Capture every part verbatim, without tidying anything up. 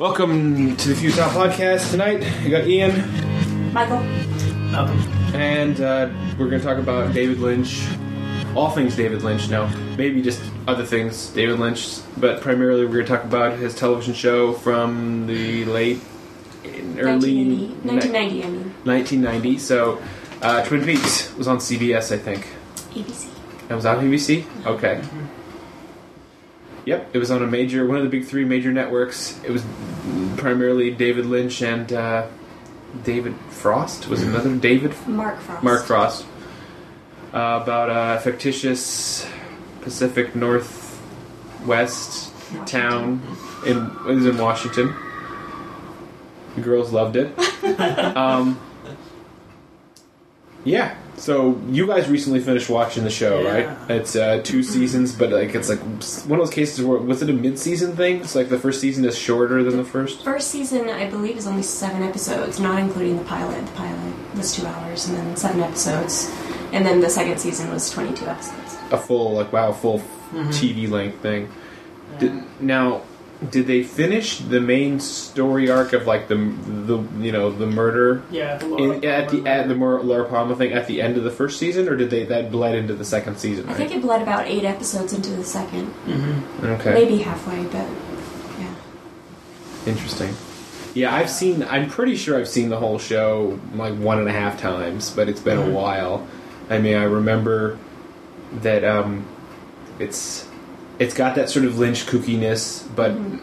Welcome to the Futile Podcast. Tonight, we got Ian, Michael, Malcolm, and uh, we're going to talk about David Lynch. All things David Lynch now. Maybe just other things David Lynch, but primarily we're going to talk about his television show from the late, early nineteen ninety, I mean. nineteen ninety. So, uh, Twin Peaks was on C B S, I think. A B C. It was on A B C? Okay. Mm-hmm. Yep, it was on a major, one of the big three major networks. It was primarily David Lynch and uh, David Frost. Was it another David? Mark Frost. Mark Frost. Uh, about a fictitious Pacific Northwest Washington. town. In, it was in Washington. The girls loved it. um, yeah. So you guys recently finished watching the show, Yeah. right? It's uh, two seasons, but like it's like one of those cases where was it a mid-season thing? It's like the first season is shorter than the first. First season, I believe, is only seven episodes, not including the pilot. The pilot was two hours, and then seven episodes. And then the second season was twenty-two episodes. A full like wow, full Mm-hmm. T V length thing. Yeah. Did, now, did they finish the main story arc of like the the you know the murder? Yeah, the Laura In, at the Palmer at the murder. Mar- Laura Palmer thing at the end of the first season, or did they that bled into the second season? I Right? think it bled about eight episodes into the second. Mhm. Okay. Maybe halfway, but yeah. Interesting. Yeah, I've seen. I'm pretty sure I've seen the whole show like one and a half times, but it's been Mhm. a while. I mean, I remember that um, it's it's got that sort of Lynch kookiness, but Mhm.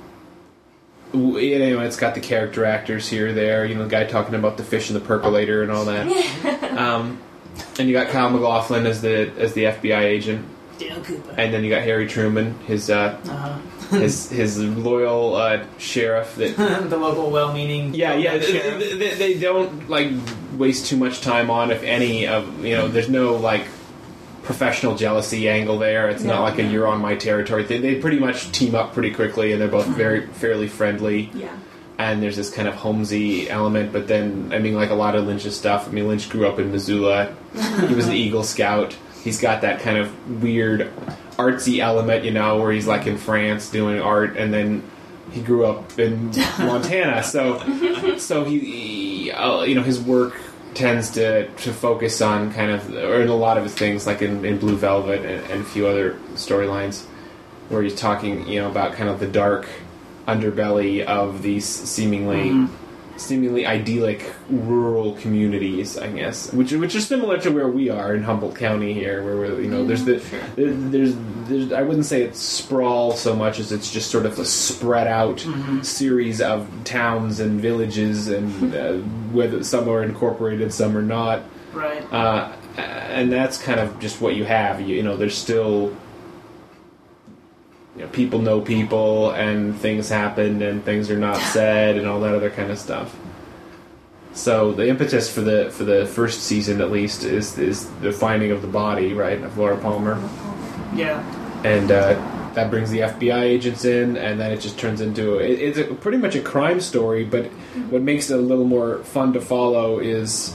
w- you know, it's got the character actors here or there. You know, the guy talking about the fish in the percolator and all that. um, and you got Kyle MacLachlan as the as the F B I agent, Dale Cooper. and then you got Harry Truman, his uh, uh-huh. his his loyal uh, sheriff that. The local well-meaning. Yeah, yeah. sheriff. They, they, they don't like waste too much time on, if any, of you know. There's no like professional jealousy angle there. It's not No. like a "you're on my territory." They, they pretty much team up pretty quickly, and they're both very fairly friendly. Yeah. And there's this kind of Holmesy element, but then I mean, like a lot of Lynch's stuff. I mean, Lynch grew up in Missoula. He was an Eagle Scout. He's got that kind of weird artsy element, you know, where he's like in France doing art, and then he grew up in Montana. So, so he, he uh, you know, his work tends to, to focus on kind of, or in a lot of his things, like in, in Blue Velvet and, and a few other storylines, where he's talking, you know, about kind of the dark underbelly of these seemingly Mhm. seemingly idyllic rural communities, I guess, which which is similar to where we are in Humboldt County here, where we're, you know, there's the there- there's there's I wouldn't say it's sprawl so much as it's just sort of a spread out Mhm. series of towns and villages, and uh, whether some are incorporated, some are not, Right. uh, and that's kind of just what you have. You, you know, there's still. You know, people know people, and things happen, and things are not said, and all that other kind of stuff. So the impetus for the for the first season, at least, is is the finding of the body, right, of Laura Palmer, Yeah. and uh, that brings the F B I agents in, and then it just turns into it, it's a, pretty much a crime story. But what makes it a little more fun to follow is,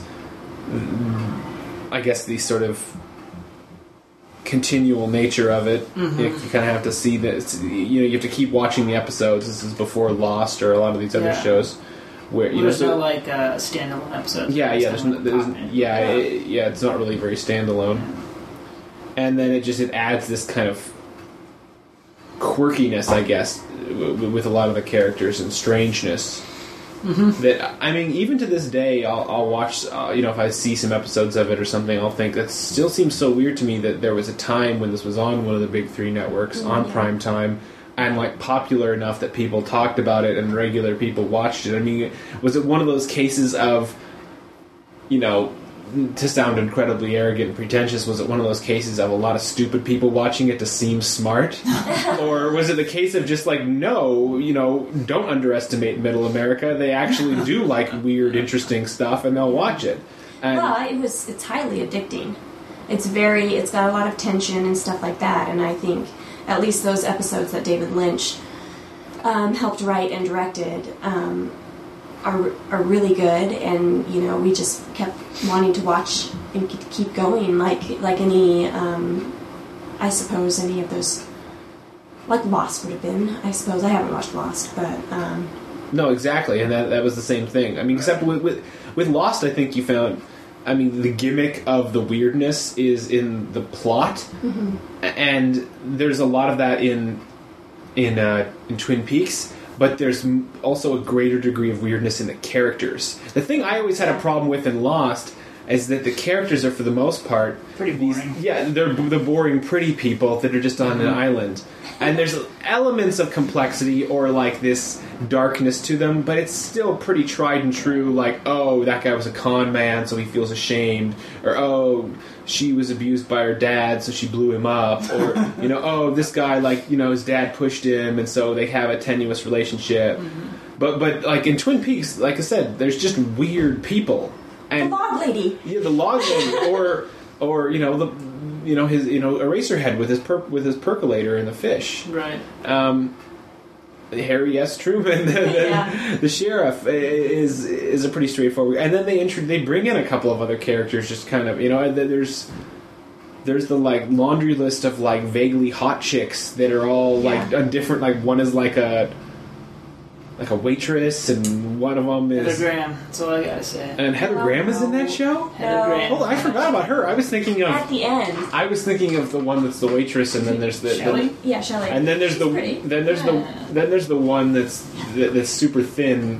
I guess, the sort of continual nature of it. Mhm. You, you kind of have to see this. You know, you have to keep watching the episodes. This is before Lost or a lot of these other Yeah. shows, where you Well, know. there's So, no like uh, standalone episodes. yeah, yeah, there's, Someone no, there's pop in. yeah, it, yeah. It's not really very standalone. And then it just it adds this kind of quirkiness, I guess, w- with a lot of the characters and strangeness. Mhm. That I mean, even to this day, I'll, I'll watch. Uh, you know, if I see some episodes of it or something, I'll think that still seems so weird to me that there was a time when this was on one of the big three networks on Yeah. prime time, and like popular enough that people talked about it and regular people watched it. I mean, was it one of those cases of, you know, to sound incredibly arrogant and pretentious, was it one of those cases of a lot of stupid people watching it to seem smart? Or was it the case of just like, no, you know, don't underestimate Middle America. They actually do like weird, interesting stuff, and they'll watch it. And Well, it was. It's highly addicting. It's very. It's got a lot of tension and stuff like that. And I think at least those episodes that David Lynch um, helped write and directed um, are are really good. And you know, we just kept wanting to watch and keep- keep going, like like any. Um, I suppose any of those like Lost would have been, I suppose. I haven't watched Lost, but um, No, exactly, and that that was the same thing. I mean, except with with, with Lost, I think you found. I mean, the gimmick of the weirdness is in the plot, mm-hmm. and there's a lot of that in in uh, in Twin Peaks. But there's m- also a greater degree of weirdness in the characters. The thing I always had a problem with in Lost is that the characters are, for the most part, Pretty these boring. yeah, they're the boring, pretty people that are just on an island. And there's elements of complexity or like this darkness to them, but it's still pretty tried and true. Like, oh, that guy was a con man, so he feels ashamed, or oh, she was abused by her dad, so she blew him up, or you know, oh, this guy, like, you know, his dad pushed him, and so they have a tenuous relationship. Mm-hmm. But but like in Twin Peaks, like I said, there's just weird people. And the log lady. yeah, the log lady, or or you know the you know his you know Eraserhead with his per- with his percolator and the fish. Right. Um, Harry S. Truman, the, the, Yeah. the sheriff, is is a pretty straightforward. And then they intro- they bring in a couple of other characters, just kind of you know. And then there's there's the like laundry list of like vaguely hot chicks that are all like Yeah. a different. Like one is like a like a waitress, and one of them Heather is. Graham. That's all I gotta say. And Heather Oh, Graham is in no. that show. Heather No. Graham. Oh, I forgot about her. I was thinking At of the end. I was thinking of the one that's the waitress, and then there's the, Shelley? the Yeah, Shelley. and then there's She's the pretty. then there's Yeah. the then there's the one that's that, that's super thin.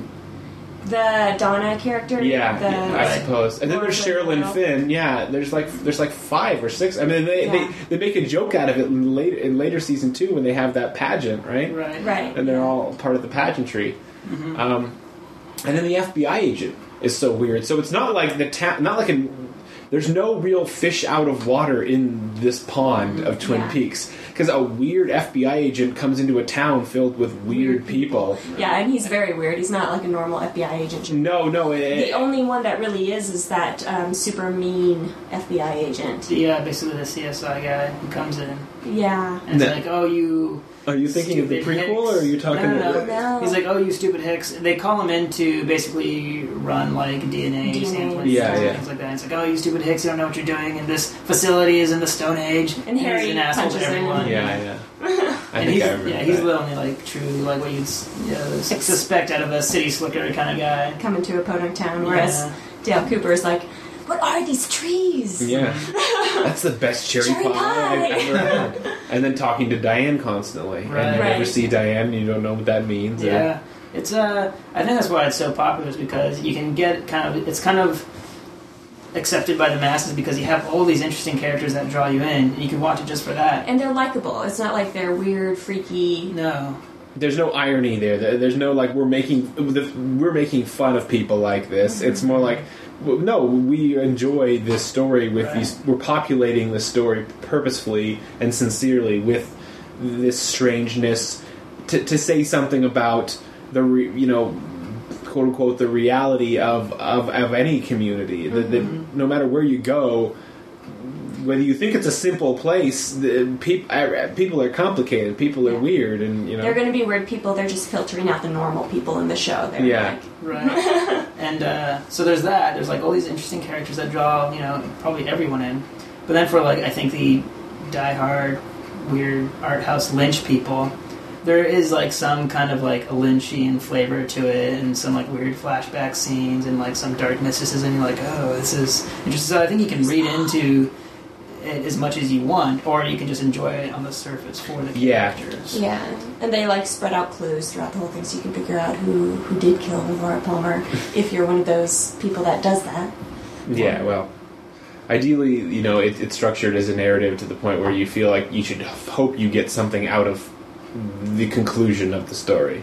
The Donna character. Yeah, the, I suppose. And then there's Laura Sherilyn Doyle. Finn. Yeah, there's like there's like five or six. I mean, they Yeah. they, they make a joke out of it in later in later season two when they have that pageant, right? Right. Right. And they're all part of the pageantry. Mm-hmm. Um, and then the F B I agent is so weird. So it's not like the ta- not like a there's no real fish out of water in this pond of Twin Yeah. Peaks because a weird F B I agent comes into a town filled with weird people. Yeah, and he's very weird. He's not like a normal F B I agent. No, no, it, The only one that really is is that um, super mean F B I agent. The uh, basically the C S I guy who comes in Yeah. and it's No. like, oh, you. Are you thinking of the stupid prequel, Hicks. or are you talking No, no, about? no. No. He's like, oh, you stupid Hicks. They call him in to basically run like D N A, D N A sampling Yeah, stuff, yeah. things like that. It's like, oh, you stupid Hicks, you don't know what you're doing, and this facility is in the Stone Age. And Harry he's an asshole to punches him. everyone. Yeah, yeah. I And think he's, I remember yeah, he's that. the only like true like what you'd s- you know, suspect out of a city slicker kind of guy. Coming to a podunk town, whereas Yeah. Dale Cooper is like, what are these trees? Yeah, that's the best cherry, Cherry pie, pie. I've ever had. And then talking to Diane constantly, Right. and you never Right. see Diane, and you don't know what that means. or- Yeah, it's uh, I think that's why it's so popular is because you can get kind of it's kind of accepted by the masses because you have all these interesting characters that draw you in, and you can watch it just for that. And they're likable. It's not like they're weird, freaky. No, There's no irony there. There- There's no like we're making we're making fun of people like this. It's more like w- no, we enjoy this story with Right. these. We're populating this story purposefully and sincerely with this strangeness to to say something about the re, you know quote unquote the reality of of, of any community. That that no matter where you go. Whether you think it's a simple place, the, peop, uh, people are complicated. People are Yeah. weird, and you know. They're going to be weird people. They're just filtering out the normal people in the show. They're Yeah. like, right. And uh, so there's that. There's like all these interesting characters that draw you know probably everyone in. But then for like I think the diehard weird art house Lynch people, there is like some kind of like a Lynchian flavor to it, and some like weird flashback scenes, and like some dark mysticism. You're like, oh, this is interesting. So I think you can read into it as much as you want, or you can just enjoy it on the surface for the Yeah. characters. yeah. And they like spread out clues throughout the whole thing so you can figure out who, who did kill Laura Palmer if you're one of those people that does that. Yeah, well, ideally, you know, it, it's structured as a narrative to the point where you feel like you should hope you get something out of the conclusion of the story.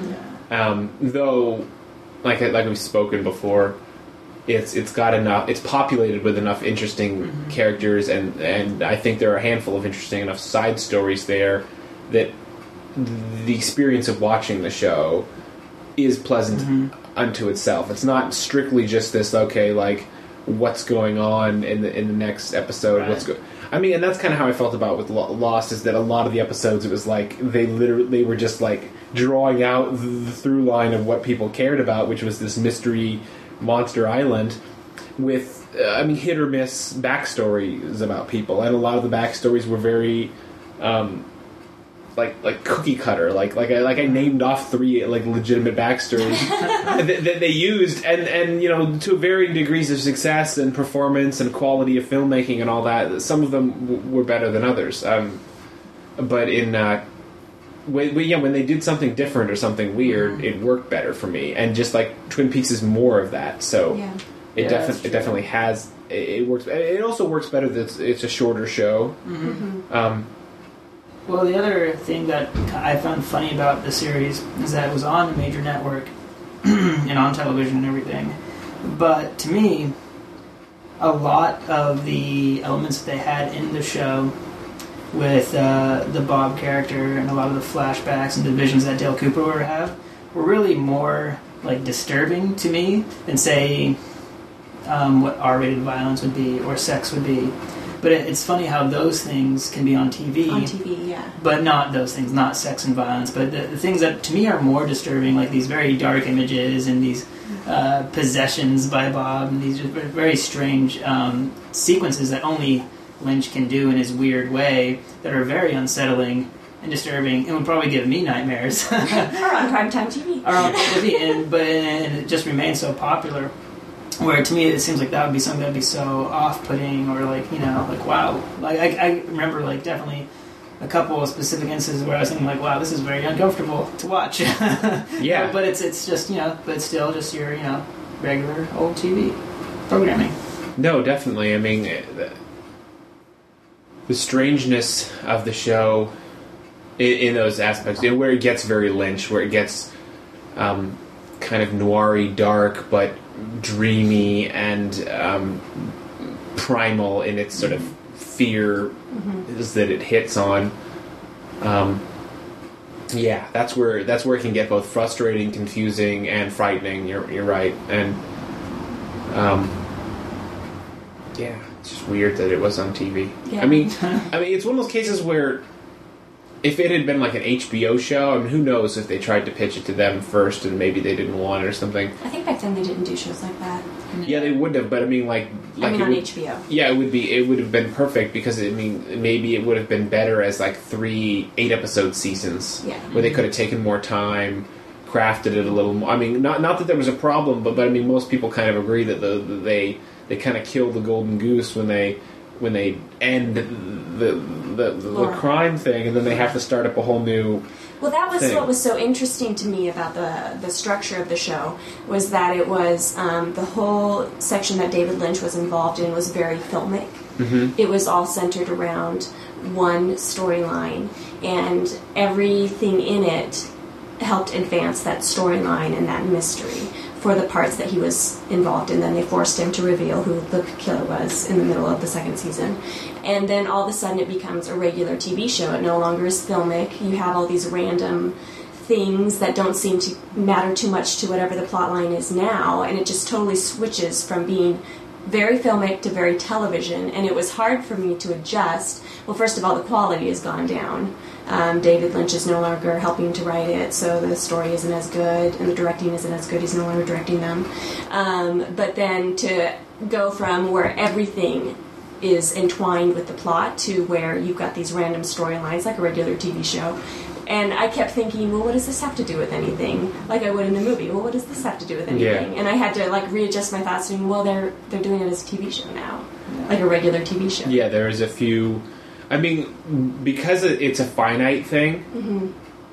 Um, though, like like we've spoken before, it's it's got enough. It's populated with enough interesting Mm-hmm. characters, and and I think there are a handful of interesting enough side stories there that the experience of watching the show is pleasant Mhm. unto itself. It's not strictly just this. Okay, like what's going on in the in the next episode? Right. What's go? I mean, and that's kind of how I felt about with Lo- Lost. Is that a lot of the episodes it was like they literally they were just like drawing out the, the through line of what people cared about, which was this mystery monster island with uh, I mean hit or miss backstories about people, and a lot of the backstories were very um, like like cookie cutter. Like like I like I named off three like legitimate backstories that, that they used, and and you know to varying degrees of success and performance and quality of filmmaking and all that. Some of them w- were better than others. Um, but in uh, when, when, yeah, when they did something different or something weird, it worked better for me. And just like Twin Peaks is more of that, so Yeah. it Yeah, definitely that's it definitely has. It, it works. It also works better that it's, it's a shorter show. Mm-hmm. Um, Well, the other thing that I found funny about the series is that it was on a major network and on television and everything. But to me, a lot of the elements that they had in the show with uh, the Bob character and a lot of the flashbacks and the visions that Dale Cooper would have were really more like disturbing to me than, say, um, what R-rated violence would be or sex would be. But it, it's funny how those things can be on T V. On T V, yeah. But not those things, not sex and violence. But the, the things that to me are more disturbing, like these very dark images and these uh, possessions by Bob, and these just very strange um, sequences that only Lynch can do in his weird way, that are very unsettling and disturbing, and would probably give me nightmares. Or on primetime T V. Or on T V, and, but and it just remains so popular. Where to me it seems like that would be something that would be so off-putting, or like, you know, like wow. Like I, I remember like definitely a couple of specific instances where I was thinking like, wow, this is very uncomfortable to watch. Yeah. But it's it's just, you know, but it's still just your, you know, regular old T V programming. No, definitely. I mean, the, the strangeness of the show in, in those aspects, you know, where it gets very Lynch, where it gets um, kind of noir-y, dark, but dreamy and um, primal in its sort of fear mm-hmm. is that it hits on. Um, yeah, that's where that's where it can get both frustrating, confusing, and frightening. You're you're right, and um, yeah, it's just weird that it was on T V. Yeah. I mean, I mean, it's one of those cases where if it had been like an H B O show, I mean, who knows if they tried to pitch it to them first and maybe they didn't want it or something. I think back then they didn't do shows like that. Yeah, they would have, but I mean, like, like I mean, it on would, H B O. Yeah, it would be. It would have been perfect because I mean, maybe it would have been better as like three eight-episode seasons. Yeah. Where they could have taken more time, crafted it a little more. I mean, not not that there was a problem, but but I mean, most people kind of agree that the, the they they kind of kill the golden goose when they when they end the the, the, the crime thing, and then they have to start up a whole new. Well, that was thing. what was so interesting to me about the the structure of the show, was that it was um, the whole section that David Lynch was involved in was very filmic. Mm-hmm. It was all centered around one storyline, and everything in it helped advance that storyline and that mystery for the parts that he was involved in. Then they forced him to reveal who the killer was in the middle of the second season. And then all of a sudden it becomes a regular T V show. It no longer is filmic. You have all these random things that don't seem to matter too much to whatever the plot line is now, and it just totally switches from being very filmic to very television, and it was hard for me to adjust. Well, first of all, the quality has gone down. Um, David Lynch is no longer helping to write it, so the story isn't as good, and the directing isn't as good. He's no longer directing them. Um, but then to go from where everything is entwined with the plot to where you've got these random storylines like a regular T V show. And I kept thinking, well, what does this have to do with anything? Like I would in a movie. Well, what does this have to do with anything? Yeah. And I had to like readjust my thoughts, thinking, well, they're they're doing it as a T V show now, like a regular T V show. Yeah, there's a few. I mean, because it's a finite thing, Mm-hmm.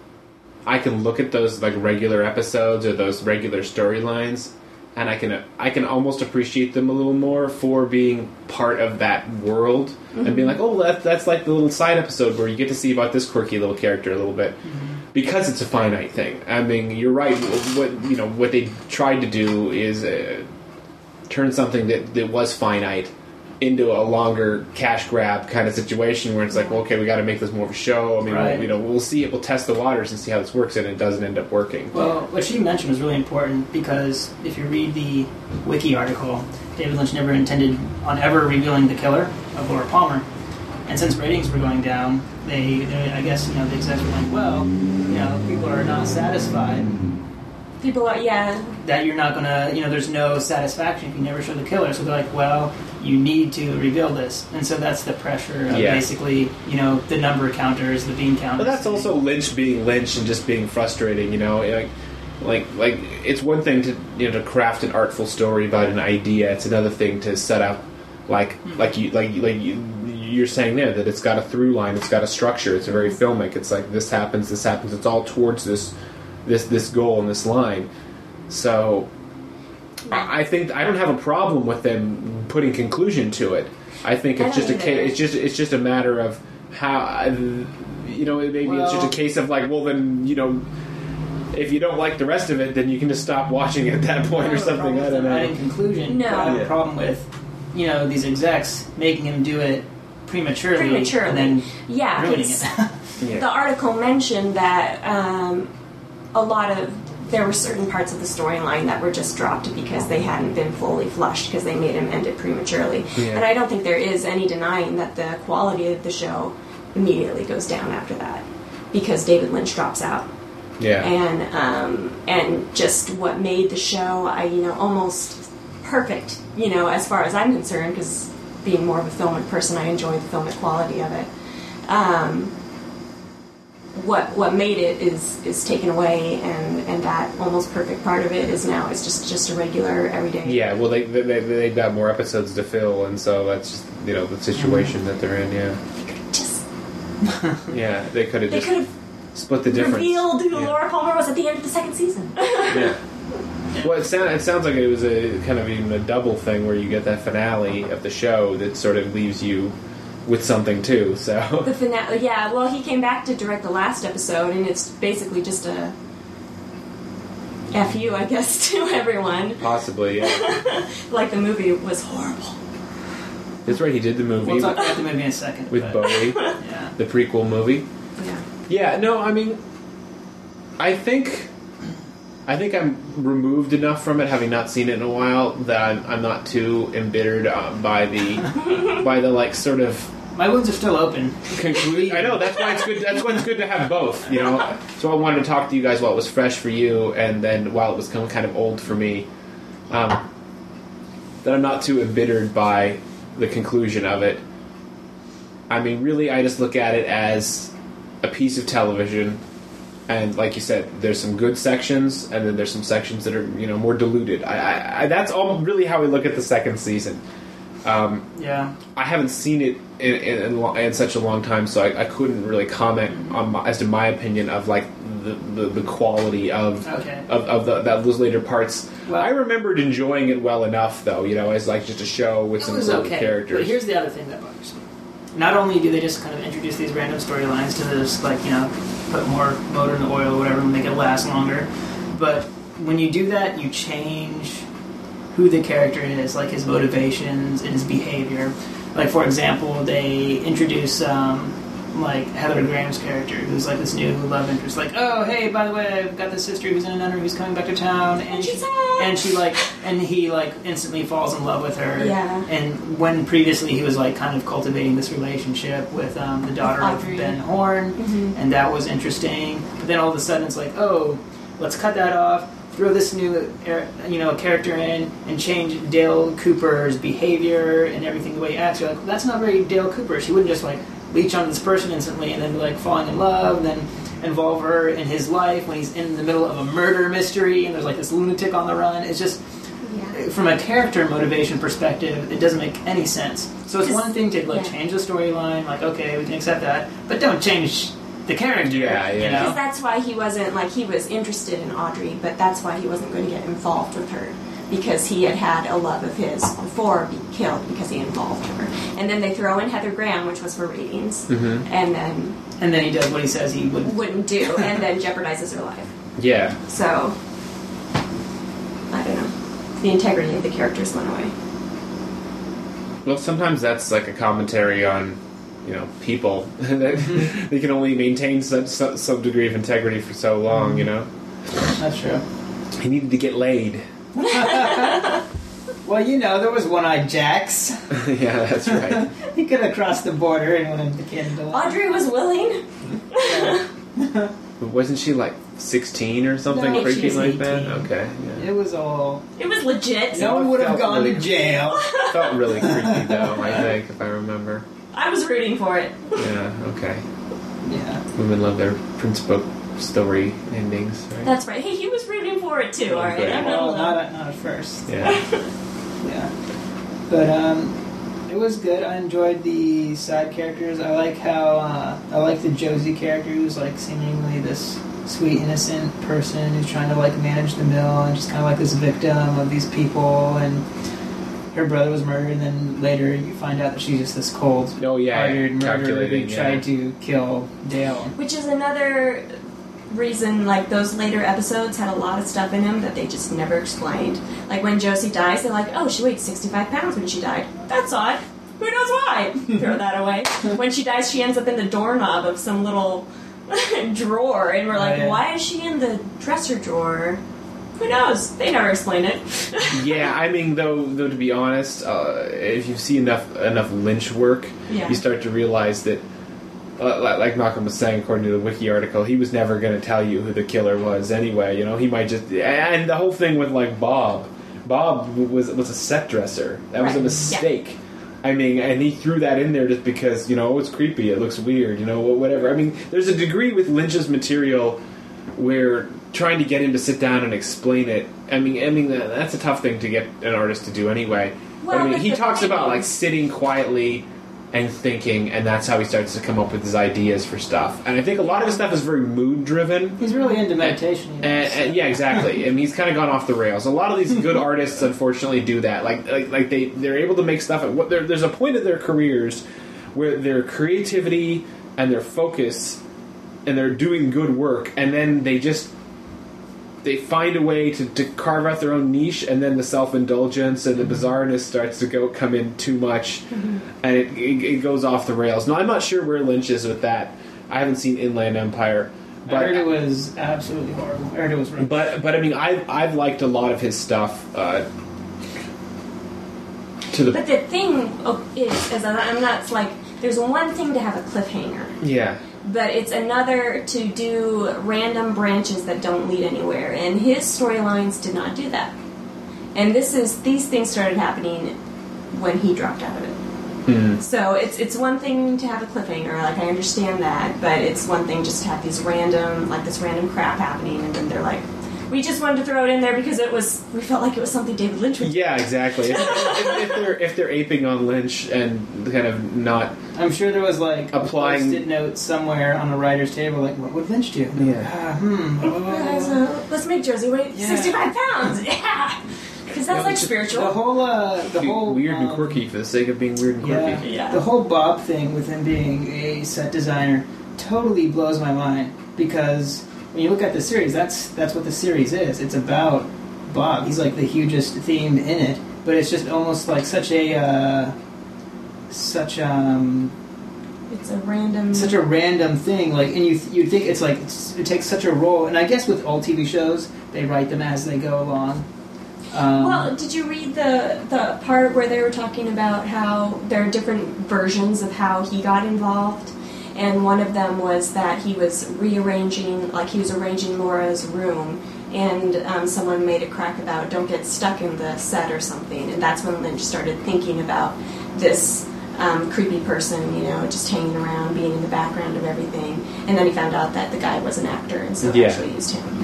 I can look at those like regular episodes or those regular storylines, and I can I can almost appreciate them a little more for being part of that world mm-hmm. and being like, oh, that, that's like the little side episode where you get to see about this quirky little character a little bit mm-hmm. because it's a finite thing. I mean, you're right. What you know, what they tried to do is uh, turn something that, that was finite into a longer cash grab kind of situation where it's like, well, okay, we got to make this more of a show. I mean, right. we'll, you know, we'll see it, we'll test the waters and see how this works, and it doesn't end up working. Well, what she mentioned was really important because if you read the wiki article, David Lynch never intended on ever revealing the killer of Laura Palmer. And since ratings were going down, they, they I guess, you know, the execs were like, well, you know, people are not satisfied. People are, yeah. That you're not going to, you know, there's no satisfaction if you never show the killer. So they're like, well, you need to reveal this, and so that's the pressure of Yeah. basically, you know, the number counters, the bean counters. But that's also Lynch being Lynch and just being frustrating, you know, like, like, like it's one thing to you know to craft an artful story about an idea. It's another thing to set up, like, like you, like, like you, you're saying there that it's got a through line, it's got a structure. It's very filmic. It's like this happens, this happens. It's all towards this, this, this goal and this line. So, I I think I don't have a problem with them putting conclusion to it. I think I it's don't just a either. case. It's just it's just a matter of how you know. Maybe it's just Well- a case of like, well, then you know, if you don't like the rest of it, then you can just stop watching it at that point or I don't have a something. problem I with don't them know. adding conclusion. No. but I have Yeah. a problem with, you know, these execs making him do it prematurely, Prematurely. and then Yeah, ruining it's- it. Yeah. The article mentioned that um, a lot of there were certain parts of the storyline that were just dropped because they hadn't been fully flushed because they made him end it prematurely. Yeah. And I don't think there is any denying that the quality of the show immediately goes down after that because David Lynch drops out. Yeah. And um, and just what made the show, I you know almost perfect. You know, as far as I'm concerned, because being more of a filmic person, I enjoy the filmic quality of it. Um, what what made it is is taken away, and, and that almost perfect part of it is now is just, just a regular everyday. Yeah, well, they, they they they've got more episodes to fill, and so that's just you know the situation that they're in. Yeah, Just yeah, they could have they just could have split the difference. revealed who Yeah. Laura Palmer was at the end of the second season. Yeah. Well, it, sound, it sounds like it was a kind of even a double thing where you get that finale of the show that sort of leaves you with something too. So The finale, yeah. Well, he came back to direct the last episode, and it's basically just a F you, I guess, to everyone. possibly, yeah. Like the movie was horrible. That's right. He did the movie We'll talk about the movie in a second. with but, Bowie, Yeah. the prequel movie. Yeah. Yeah, no, I mean, I think, I think I'm removed enough from it, having not seen it in a while, that I'm, I'm not too embittered uh, by the, by the like sort of My wounds are still open. conclusion. I know that's why it's good. That's why it's good to have both. You know, so I wanted to talk to you guys while it was fresh for you, and then while it was kind of kind of old for me. Um, that I'm not too embittered by the conclusion of it. I mean, really, I just look at it as a piece of television, and like you said, there's some good sections, and then there's some sections that are you know more diluted. I, I, I that's all really how I look at the second season. Um, Yeah. I haven't seen it in, in, in, lo- in such a long time, so I, I couldn't really comment on my, as to my opinion of like the, the, the quality of Okay. of, of the, that, those later parts. Well- I remembered enjoying it well enough, though, you know, as like just a show with It some was cool okay. characters. But here's the other thing that bothers me. Not only do they just kind of introduce these random storylines to just like, you know, put more motor in the oil or whatever and make it last longer, but when you do that, you change who the character is, like his motivations and his behavior. Like, for example, they introduce, um, like, Heather Graham's character, who's like this new love interest. Like, oh, hey, by the way, I've got this sister who's in a nunnery who's coming back to town. And, And she, she's hot. and she, like, and he, like, instantly falls in love with her. Yeah. And when previously he was, like, kind of cultivating this relationship with um, the daughter of Audrey. Ben Horn, Mhm. and that was interesting. But then all of a sudden it's like, oh, let's cut that off. Throw this new, er, you know, character in and change Dale Cooper's behavior and everything the way he acts. You're like, well, that's not very Dale Cooper. She wouldn't just like leech on this person instantly and then like falling in love and then involve her in his life when he's in the middle of a murder mystery and there's like this lunatic on the run. It's just Yeah. from a character motivation perspective, it doesn't make any sense. So it's Just- one thing to like yeah. change the storyline, like okay, we can accept that, but don't change the character. Yeah, yeah. You Because know? that's why he wasn't, like, he was interested in Audrey, but that's why he wasn't going to get involved with her. Because he had had a love of his before be killed because he involved her. And then they throw in Heather Graham, which was for ratings, Mhm. and then And then he does what he says he would. wouldn't do, and then jeopardizes her life. Yeah. So, I don't know. The integrity of the characters went away. Well, sometimes that's like a commentary on, you know, people. that they can only maintain such, some, some degree of integrity for so long, you know? That's true. He needed to get laid. Well, you know, there was One-Eyed Jax. Yeah, that's right. He could have crossed the border and wanted the kid to live. Audrey was willing. But wasn't she like sixteen or something No, creepy she's like that? eighteen. Okay. Yeah. It was all. It was legit. No one would have felt gone really- to jail. Felt really creepy though, I think, if I remember. I was rooting for it. Yeah, okay. Yeah. Women love their Prince book story endings, right? That's right. Hey, he was rooting for it too. All right. Okay. I'm not Well, alone. not at, not at first. Yeah. Yeah. But um, it was good. I enjoyed the side characters. I like how uh, I like the Josie character, who's like seemingly this sweet, innocent person who's trying to like manage the mill and just kind of like this victim of these people. And her brother was murdered, and then later you find out that she's just this cold, Oh, yeah, hearted murderer who calculating, yeah. tried to kill Dale. Which is another reason, like, those later episodes had a lot of stuff in them that they just never explained. Like, when Josie dies, they're like, oh, she weighed sixty-five pounds when she died. That's odd. Who knows why? Throw that away. When she dies, she ends up in the doorknob of some little drawer, and we're like, Oh, yeah. why is she in the dresser drawer? Who knows? They never explain it. Yeah, I mean, though, though to be honest, uh, if you see enough enough Lynch work, Yeah. you start to realize that, uh, li- like Malcolm was saying, according to the wiki article, he was never going to tell you who the killer was anyway. You know, he might just, and the whole thing with like Bob, Bob was was a set dresser. That was a Right, mistake. I mean, and he threw that in there just because, you know, oh, it's creepy, it looks weird, you know, whatever. I mean, there's a degree with Lynch's material where trying to get him to sit down and explain it, I mean, I mean that, that's a tough thing to get an artist to do anyway. But I Well, mean, but he the talks thing about is- like sitting quietly and thinking, and that's how he starts to come up with his ideas for stuff. And I think a lot of his stuff is very mood driven. He's really into meditation. you know, And, so- and yeah, exactly. And he's kind of gone off the rails. A lot of these good artists, unfortunately, do that. Like, like, like they they're able to make stuff. At what there- there's a point of their careers where their creativity and their focus, and they're doing good work, and then they just they find a way to, to carve out their own niche, and then the self-indulgence and the bizarreness starts to go come in too much, and it, it, it goes off the rails. Now, I'm not sure where Lynch is with that. I haven't seen Inland Empire, but I heard it was absolutely horrible. I heard it was rough. but but I mean, I've I've liked a lot of his stuff. Uh, to the But the thing oh, is, is that I'm not like, there's one thing to have a cliffhanger. yeah. But it's another to do random branches that don't lead anywhere, and his storylines did not do that. And this is these things started happening when he dropped out of it. Hmm. So it's it's one thing to have a cliffhanger, like I understand that, but it's one thing just to have these random, like this random crap happening, and then they're like, we just wanted to throw it in there because it was, we felt like it was something David Lynch would do. Yeah, exactly. if, if, if they're if they're aping on Lynch and kind of not I'm sure there was like Applying- a post-it note somewhere on a writer's table, like, what would Lynch do? Yeah. Ah, hmm. blah, blah, blah, Guys, blah. uh, let's make Josie weigh Yeah. sixty-five pounds. Yeah, because that's Yeah, like but spiritual. The whole, uh, the be whole weird and um, quirky for the sake of being weird and quirky. Yeah, Yeah. the whole Bob thing with him being a set designer totally blows my mind, because when you look at the series, that's that's what the series is. It's about Bob. He's like the hugest theme in it, but it's just almost like such a uh, such um It's a random. such a random thing. Like, and you you'd think it's like it's, it takes such a role. And I guess with all T V shows, they write them as they go along. Um, Well, did you read the the part where they were talking about how there are different versions of how he got involved? And one of them was that he was rearranging, like he was arranging Laura's room, and um, someone made a crack about don't get stuck in the set or something. And that's when Lynch started thinking about this um, creepy person, you know, just hanging around, being in the background of everything. And then he found out that the guy was an actor, and so Yeah. actually used him.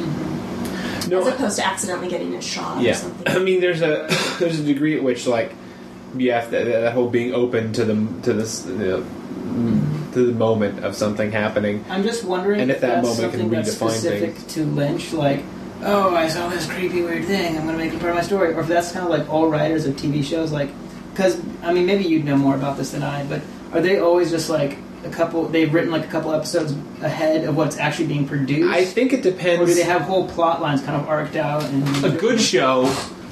No, As opposed to accidentally getting a shot or yeah. something. I mean, there's a there's a degree at which, like, yeah, that, that whole being open to the to this you know, to the moment of something happening. I'm just wondering And if at that that's moment can something that's redefine specific things. to Lynch, like, oh, I saw this creepy weird thing, I'm going to make it part of my story. Or if that's kind of like all writers of T V shows, like, because, I mean, maybe you'd know more about this than I, but are they always just like a couple, they've written like a couple episodes ahead of what's actually being produced? I think it depends. Or do they have whole plot lines kind of arced out? And A good show,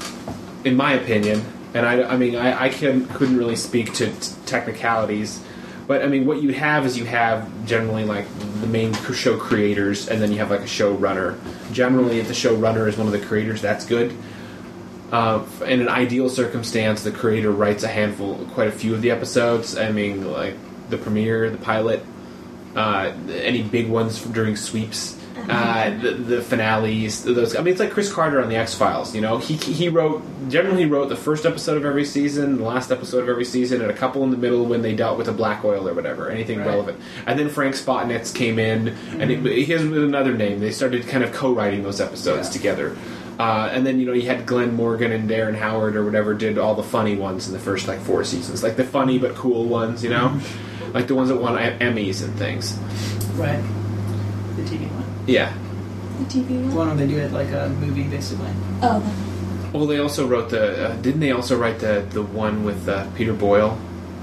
in my opinion, and I, I mean, I, I can, couldn't really speak to t- technicalities, but I mean, what you have is you have generally like the main show creators, and then you have like a showrunner. Generally, if the showrunner is one of the creators, that's good. Uh, in an ideal circumstance, the creator writes a handful, quite a few of the episodes. I mean, like the premiere, the pilot, uh, any big ones from, during sweeps. uh, the, the finales. Those I mean, it's like Chris Carter on the X Files. You know, he he wrote generally wrote the first episode of every season, the last episode of every season, and a couple in the middle when they dealt with a black oil or whatever, anything Right. relevant. And then Frank Spotnitz came in, and it, his with another name. They started kind of co-writing those episodes Yeah. together. Uh, and then, you know, you had Glenn Morgan and Darren Howard or whatever did all the funny ones in the first, like, four seasons. Like, the funny but cool ones, you know? Like, the ones that won Emmys and things. Right. The T V one. Yeah. The T V The one? one where they do it like a movie, basically. Oh, Well, they also wrote the... Uh, didn't they also write the, the one with uh, Peter Boyle?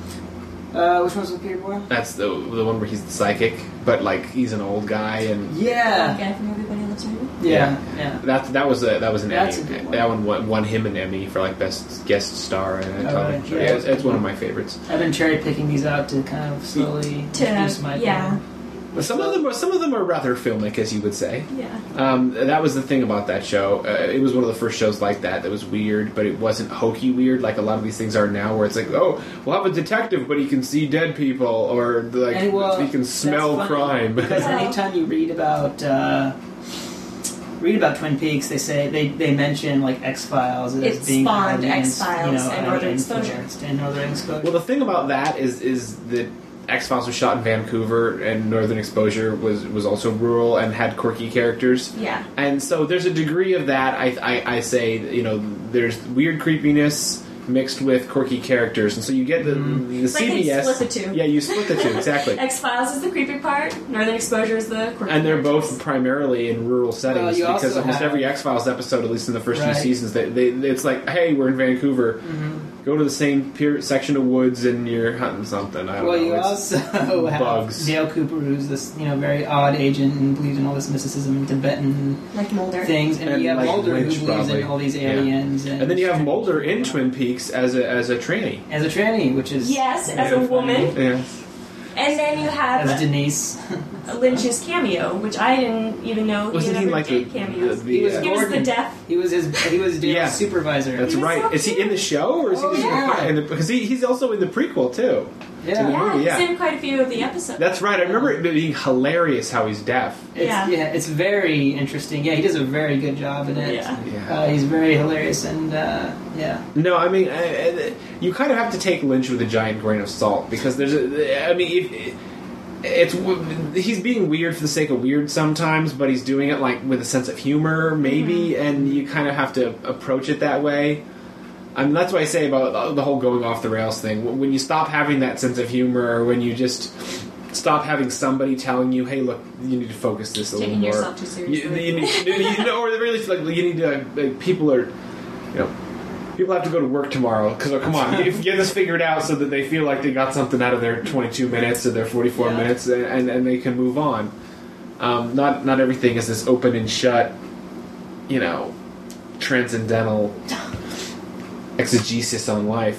Uh, which one's with Peter Boyle? That's the the one where he's the psychic, but, like, he's an old guy, and... the Yeah. guy from Everybody Loves Raymond? Yeah. Yeah. That that was a that was an That's Emmy. a good one. That one won, won him an Emmy for like best guest star in a Oh, television right. show. Yeah. Yeah, it's, it's one of my favorites. I've been cherry picking these out to kind of slowly To- introduce my yeah. opinion. But some of them are some of them are rather filmic, as you would say. Yeah. Um, that was the thing about that show. Uh, it was one of the first shows like that that was weird, but it wasn't hokey weird like a lot of these things are now, where it's like, oh, we'll have a detective, but he can see dead people, or like And, well, he can that's smell funny, crime. Because Well- anytime you read about uh, read about Twin Peaks, they say they, they mention like X Files as It being spawned highly X-Files you know, and highly Northern Exposure. influenced, and Northern Exposure. Well, the thing about that is is that X Files was shot in Vancouver, and Northern Exposure was was also rural and had quirky characters. Yeah. And so there's a degree of that. I, I, I say, you know, there's weird creepiness mixed with quirky characters, and so you get the, the It's like they C B S. split the two. Yeah, you split the two exactly. X Files is the creepy part. Northern Exposure is the quirky And they're characters. both primarily in rural settings, you because also almost have- every X Files episode, at least in the first Right. few seasons, they, they it's like, hey, we're in Vancouver. Mhm. Go to the same peer, section of woods, and you're hunting something. I don't Well, know. you It's- also have bugs. Dale Cooper, who's this you know very odd agent and believes in all this mysticism and Tibetan like Mulder. things, and, And you have like Mulder Lynch, who believes probably. in all these Yeah. aliens, and, And then you have Mulder in Twin Peaks as a as a tranny. as a tranny, which is Yes, as very a funny. woman. Yeah. And then you as have Denise. Lynch's cameo, which I didn't even know he Wasn't had he ever like the, did the, cameos. the He was uh, he was the Gordon. deaf. He was his. He was Dale's Yeah. supervisor. That's He was right. so Is he in the show, or is he Oh, just yeah. in the? Because he, he's also in the prequel too. yeah. To the Yeah, movie, he's yeah. in quite a few of the episodes. That's right. I remember it being hilarious how he's deaf. It's, Yeah. yeah. It's very interesting. Yeah, he does a very good job in it. Yeah. Yeah. Uh, he's very hilarious, and uh, yeah. No, I mean, I, I, you kind of have to take Lynch with a giant grain of salt, because there's a. I mean, if, it's he's being weird for the sake of weird sometimes, but he's doing it like with a sense of humor, maybe, Mm-hmm. and you kind of have to approach it that way. I mean, that's what I say about the whole going off the rails thing. When you stop having that sense of humor, or when you just stop having somebody telling you, "Hey, look, you need to focus this a Taking little more." yourself too seriously. You, you need, you know, or at the very least, like you need to. Like, people are, you know. People have to go to work tomorrow, because, oh, come on, get, get this figured out so that they feel like they got something out of their twenty-two minutes or their forty-four Yeah. minutes, and, and, and they can move on. Um, not not everything is this open and shut, you know, transcendental exegesis on life.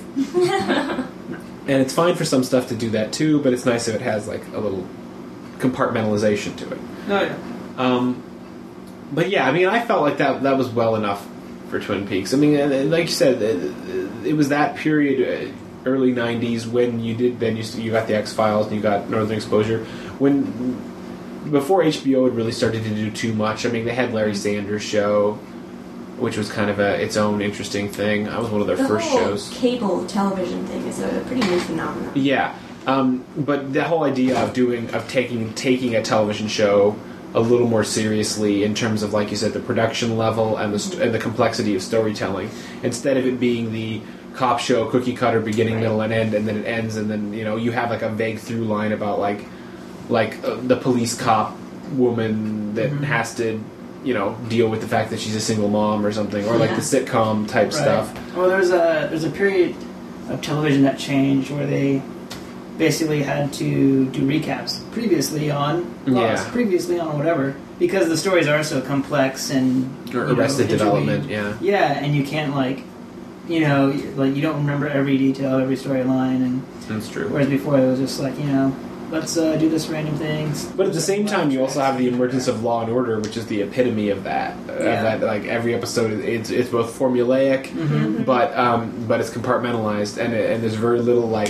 And it's fine for some stuff to do that too, but it's nice if it has like a little compartmentalization to it. No, yeah. Um, but yeah, I mean, I felt like that that was well enough for Twin Peaks. I mean, and- and like you said, it, it was that period, uh, early nineties, when you did then you you got the X Files and you got Northern Exposure, when before H B O had really started to do too much. I mean, they had Larry Sanders Show, which was kind of a its own interesting thing. I was one of their the first whole shows. cable television thing is a pretty new phenomenon. Yeah, um, but the whole idea of doing of taking taking a television show a little more seriously in terms of, like you said, the production level and the st- and the complexity of storytelling, instead of it being the cop show cookie cutter beginning, Right. middle, and end, and then it ends, and then you know you have like a vague through line about like like uh, the police cop woman that Mhm. has to you know deal with the fact that she's a single mom or something, or like Yeah. the sitcom type Right. stuff. Well, there's a there's a period of television that changed where they basically had to do recaps previously on Lost, Yeah. previously on whatever, because the stories are so complex and Or you know, Arrested interweaved. Development, yeah. Yeah, and you can't like, you know, like you don't remember every detail, every storyline, and That's true. whereas before it was just like, you know, let's uh, do this random things. But at the same time, you also have the emergence of Law and Order, which is the epitome of that. Of Yeah. that, like every episode, it's it's both formulaic, Mm-hmm. but um, but it's compartmentalized, and it, and there's very little like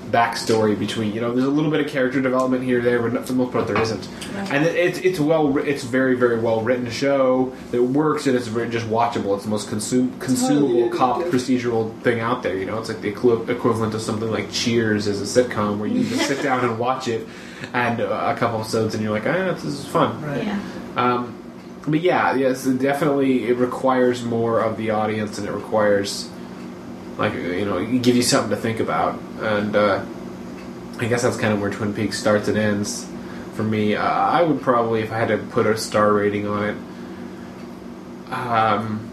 backstory between, you know, there's a little bit of character development here or there, but for the most part there isn't. Right. And it, it's it's well it's very very well written show that works, and it's very just watchable. It's the most consum- consumable cop procedural thing out there. You know, it's like the equi- equivalent of something like Cheers as a sitcom, where you just sit down and watch it, and uh, a couple episodes, and you're like, ah, this is fun. Right. Yeah. Um, but yeah, yes, it definitely it requires more of the audience, and it requires, like, you know, it give you something to think about. And uh, I guess that's kind of where Twin Peaks starts and ends for me. Uh, I would probably, if I had to put a star rating on it, um,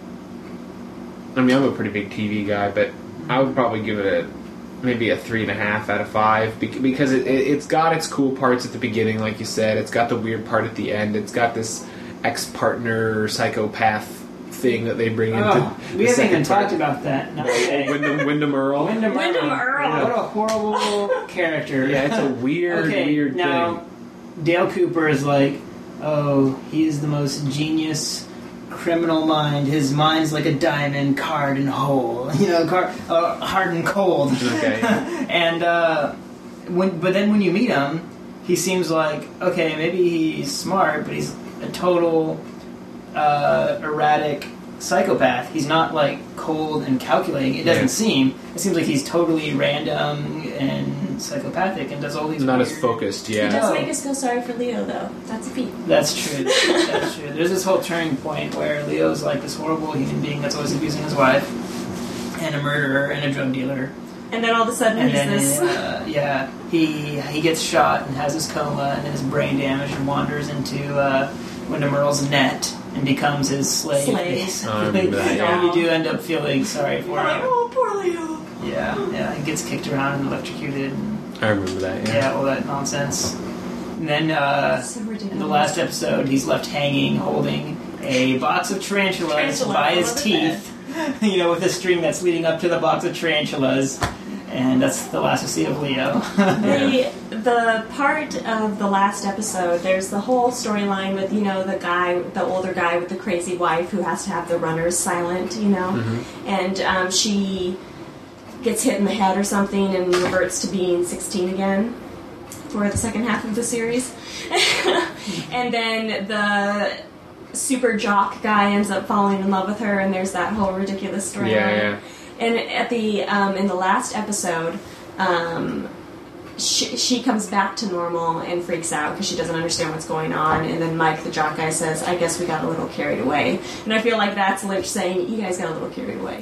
I mean, I'm a pretty big T V guy, but I would probably give it a maybe a three and a half out of five, because it, it, it's got its cool parts at the beginning, like you said. It's got the weird part at the end. It's got this ex-partner psychopath thing that they bring into Oh, the we haven't second even part. talked about that. No, okay. Wyndham, Wyndham Earl. Wyndham Wyndham Earl. What a horrible character. Yeah, it's a weird, okay, weird now, thing. Dale Cooper is like, oh, he's the most genius criminal mind. His mind's like a diamond, hard and whole. You know, car, uh, hard and cold. Okay. and uh, when, but then when you meet him, he seems like, okay, maybe he's smart, but he's a total uh, erratic psychopath. He's not like cold and calculating. It doesn't Yeah. seem. It seems like he's totally random and psychopathic and does all these. Not weird... as focused, He yeah. does No. make us feel sorry for Leo, though. That's a feat. That's true. That's true. There's this whole turning point where Leo's like this horrible human being that's always abusing his wife, and a murderer and a drug dealer. And then all of a sudden And he's then, this. uh, yeah, he he gets shot and has his coma, and then his brain damage, and wanders into uh, Wyndham Earl's net and becomes his slave. Slave. basically. Oh, I remember that, yeah. And you do end up feeling sorry for him. Oh, poor Leo. Yeah, yeah, he gets kicked around and electrocuted. And, I remember that, yeah. yeah, all that nonsense. And then uh, So ridiculous. in the last episode, he's left hanging, holding a box of tarantulas Tarantula by his over the teeth. You know, with a string that's leading up to the box of tarantulas. And that's the last we see of Leo. The, the part of the last episode, there's the whole storyline with, you know, the guy, the older guy with the crazy wife who has to have the runners silent, you know? Mm-hmm. And um, she gets hit in the head or something and reverts to being sixteen again for the second half of the series. And then the super jock guy ends up falling in love with her, and there's that whole ridiculous storyline. Yeah, yeah. And at the um, in the last episode, um, she, she comes back to normal and freaks out because she doesn't understand what's going on. And then Mike, the jock guy, says, "I guess we got a little carried away." And I feel like that's Lynch saying, "You guys got a little carried away."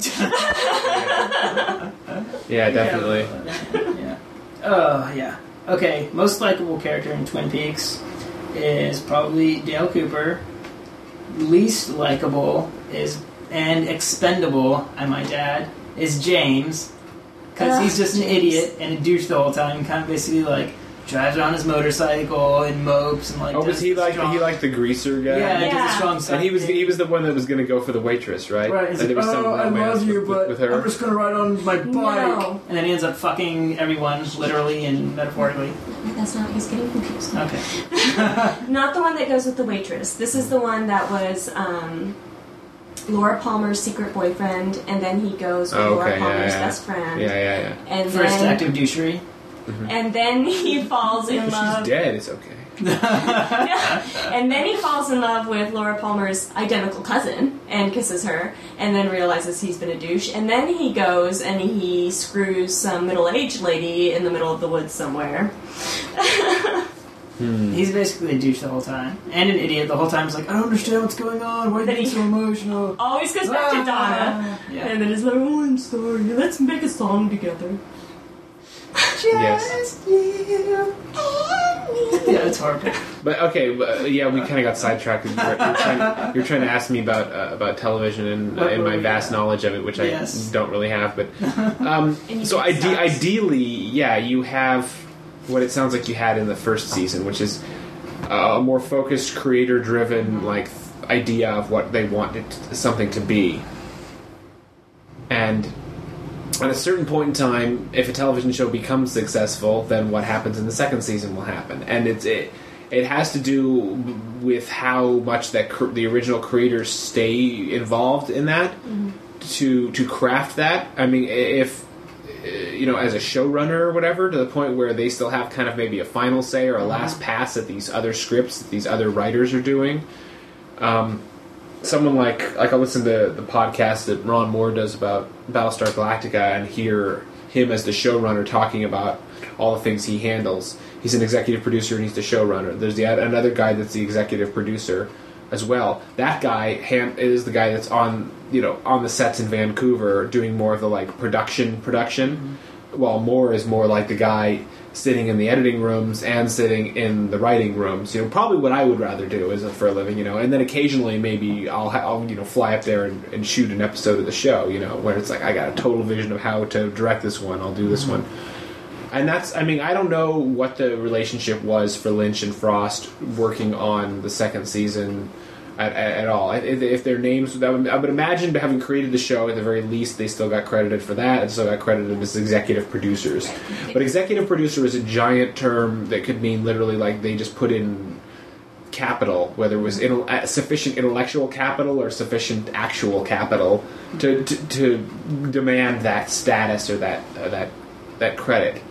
Yeah, definitely. Yeah. Oh, yeah. Okay, most likable character in Twin Peaks is probably Dale Cooper. Least likable is, and expendable, I might add, is James. Because Ugh, he's just an James. idiot and a douche the whole time. Kind of basically like drives around his motorcycle and mopes and like. Oh, was does he the like strong- he like the greaser guy? Yeah, Yeah. does the strong side And he was thing. he was the one that was going to go for the waitress, right? Right, he's And like, there was some oh, I romance love you, with, but with her. I'm just gonna ride on my bike. No. And then he ends up fucking everyone, literally and metaphorically. That's not. He's getting confused. Okay. Not the one that goes with the waitress. This is the one that was um, Laura Palmer's secret boyfriend, and then he goes with Oh, Laura okay, yeah, Palmer's yeah. best friend. Yeah, yeah, yeah. And First then, active douchery. and then he falls in If love. she's dead, it's okay. And then he falls in love with Laura Palmer's identical cousin and kisses her, and then realizes he's been a douche. And then he goes and he screws some middle-aged lady in the middle of the woods somewhere. Hmm. He's basically a douche the whole time. And an idiot the whole time. He's like, I don't understand what's going on. Why are you Then being he- so emotional? Always goes back to Donna. Ah. Yeah. And then he's like, oh, I'm sorry. Let's make a song together. Yes. Just you and me. Yeah, it's horrible. But okay, but, uh, yeah, we kind of got sidetracked. You're, you're, trying, you're trying to ask me about uh, about television and, uh, What and were my we vast at? knowledge of it, which Yes. I don't really have. But um, And you so think ide- sucks. ideally, yeah, you have what it sounds like you had in the first season, which is a more focused, creator-driven like idea of what they want it something to be, and. At a certain point in time, if a television show becomes successful, then what happens in the second season will happen, and it's it. It has to do with how much that cr- the original creators stay involved in that Mm-hmm. to to craft that. I mean, if you know, as a showrunner or whatever, to the point where they still have kind of maybe a final say or a last pass at these other scripts that these other writers are doing. Um, someone like, like I listen to the podcast that Ron Moore does about Battlestar Galactica and hear him as the showrunner talking about all the things he handles. He's an executive producer and he's the showrunner. There's the another guy that's the executive producer as well. That guy hand, is the guy that's on, you know, on the sets in Vancouver doing more of the like production production, mm-hmm. while Moore is more like the guy sitting in the editing rooms and sitting in the writing rooms. You know, probably what I would rather do is for a living. You know, and then occasionally maybe I'll, I'll you know fly up there and, and shoot an episode of the show. You know, where it's like I got a total vision of how to direct this one. I'll do this mm-hmm. one. And that's, I mean, I don't know what the relationship was for Lynch and Frost working on the second season at, at, at all. If, if their names, that would, I would imagine having created the show, at the very least, they still got credited for that, and still got credited as executive producers. But executive producer is a giant term that could mean literally like they just put in capital, whether it was intel- sufficient intellectual capital or sufficient actual capital to, to, to demand that status or that uh, that that credit.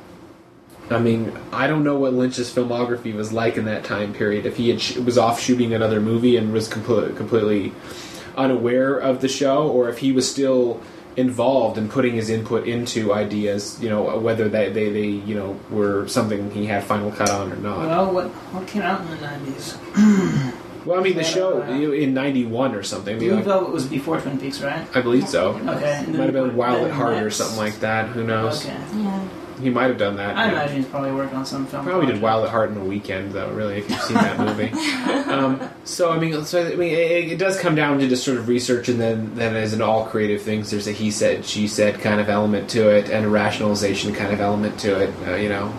I mean, I don't know what Lynch's filmography was like in that time period. If he had sh- was off shooting another movie and was compl- completely unaware of the show, or if he was still involved in putting his input into ideas, you know, whether they, they, they you know, were something he had final cut on or not. Well, what what came out in the nineties? Well, I mean, the show uh, in ninety-one or something. Blue Velvet was before Twin Peaks, right? I believe so. Okay. It might have been Wild at Heart or something like that. Who knows? Okay. Yeah. He might have done that. I yeah. imagine he's probably working on some film. Probably project. did Wild at Heart in a weekend, though. Really, if you've seen that movie. um, so I mean, so I mean, it, it does come down to just sort of research, and then, then as in all creative things, there's a he said, she said kind of element to it, and a rationalization kind of element to it. Uh, you know.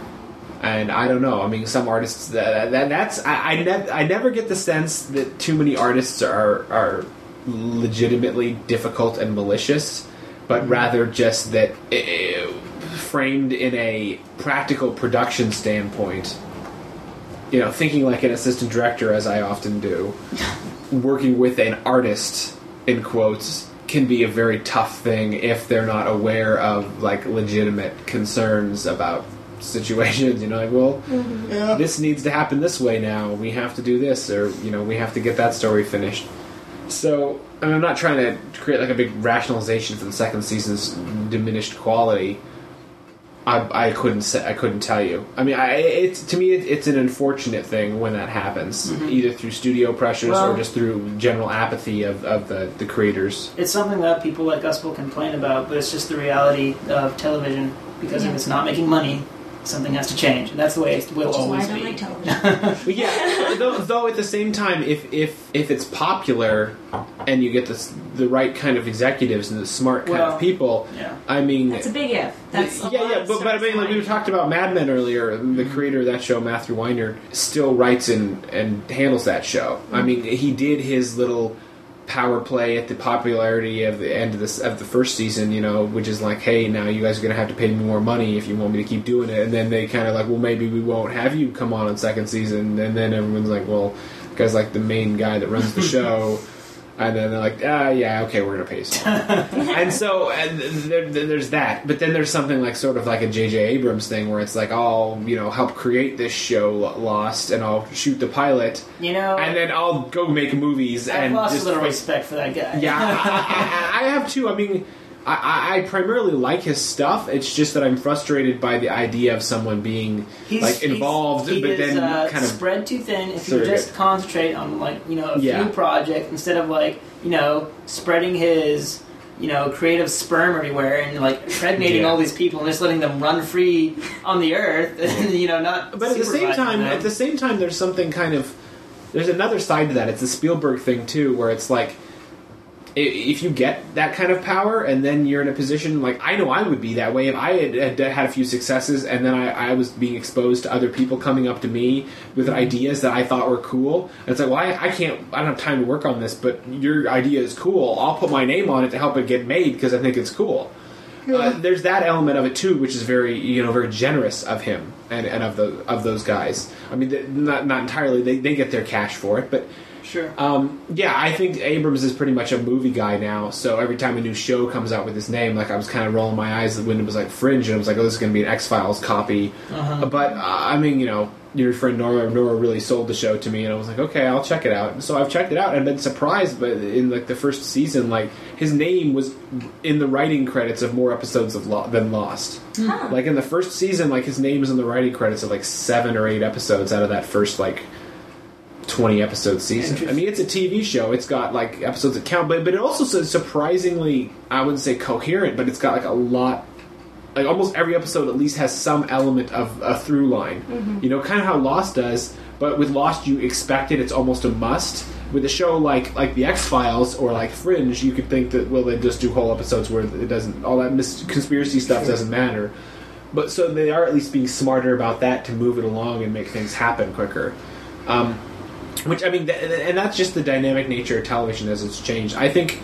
And I don't know. I mean, some artists that, that that's I I, nev- I never get the sense that too many artists are are legitimately difficult and malicious, but rather just that uh, framed in a practical production standpoint. You know, thinking like an assistant director, as I often do, working with an artist in quotes can be a very tough thing if they're not aware of like legitimate concerns about situations, you know, like, well, mm-hmm. yeah. this needs to happen this way now. We have to do this, or, you know, we have to get that story finished. So, I mean, I'm not trying to create like a big rationalization for the second season's diminished quality. I, I couldn't say, I couldn't tell you. I mean, I, it's to me, it, it's an unfortunate thing when that happens, mm-hmm. either through studio pressures well, or just through general apathy of, of the, the creators. It's something that people like us will complain about, but it's just the reality of television, because yeah. if it's not making money, something has to change, and that's the way it will Which always is why I don't be. like television. But yeah, though, though at the same time, if if if it's popular and you get the the right kind of executives and the smart kind well, of people, yeah. I mean, that's a big if. That's yeah, yeah. But, but I mean, like we talked about Mad Men earlier. The creator of that show, Matthew Weiner, still writes and and handles that show. Mm-hmm. I mean, he did his little power play at the popularity of the end of this of the first season, you know, which is like, hey, now you guys are gonna have to pay me more money if you want me to keep doing it. And then they kind of like, well, maybe we won't have you come on on second season. And then everyone's like, well, the guy's like the main guy that runs the show. And then they're like, ah, yeah, okay, we're gonna pay you some. And so and there, there's that. But then there's something like sort of like a J J Abrams thing where it's like, I'll, you know, help create this show, Lost, and I'll shoot the pilot, you know, and then I'll go make movies. I've and lost just a little respect for that guy. Yeah, I, I, I have too. I mean, I, I primarily like his stuff. It's just that I'm frustrated by the idea of someone being he's, like involved, he's, he but is, then uh, kind of spread too thin. If surrogate. you just concentrate on like you know a yeah. few projects instead of like you know spreading his you know creative sperm everywhere and like impregnating yeah. all these people and just letting them run free on the earth, and you know not. But at the same time, them. at the same time, there's something kind of there's another side to that. It's the Spielberg thing too, where it's like, if you get that kind of power and then you're in a position, like, I know I would be that way if I had, had, had a few successes and then I, I was being exposed to other people coming up to me with ideas that I thought were cool. And it's like, well, I, I can't, I don't have time to work on this, but your idea is cool. I'll put my name on it to help it get made because I think it's cool. Yeah. Uh, there's that element of it too, which is very, you know, very generous of him and, and of the of those guys. I mean, not not entirely. They they get their cash for it, but Sure. Um, yeah, I think Abrams is pretty much a movie guy now. So every time a new show comes out with his name, like I was kind of rolling my eyes when it was like Fringe, and I was like, "Oh, this is going to be an X-Files copy." Uh-huh. But uh, I mean, you know, your friend Nora, Nora really sold the show to me, and I was like, "Okay, I'll check it out." So I've checked it out, and I've been surprised. But in like the first season, like his name was in the writing credits of more episodes of Lo- than Lost. Huh. Like in the first season, like his name is in the writing credits of like seven or eight episodes out of that first like twenty episode season. I mean, it's a T V show. It's got like episodes that count, but but it also is surprisingly, I wouldn't say coherent, but it's got like a lot. Like almost every episode at least has some element of a through line. Mm-hmm. You know, kind of how Lost does. But with Lost, you expect it; it's almost a must. With a show like like the X-Files or like Fringe, you could think that well, they just do whole episodes where it doesn't all that mis- conspiracy stuff Sure. doesn't matter. But so they are at least being smarter about that to move it along and make things happen quicker. Um, which I mean, th- and that's just the dynamic nature of television as it's changed. I think.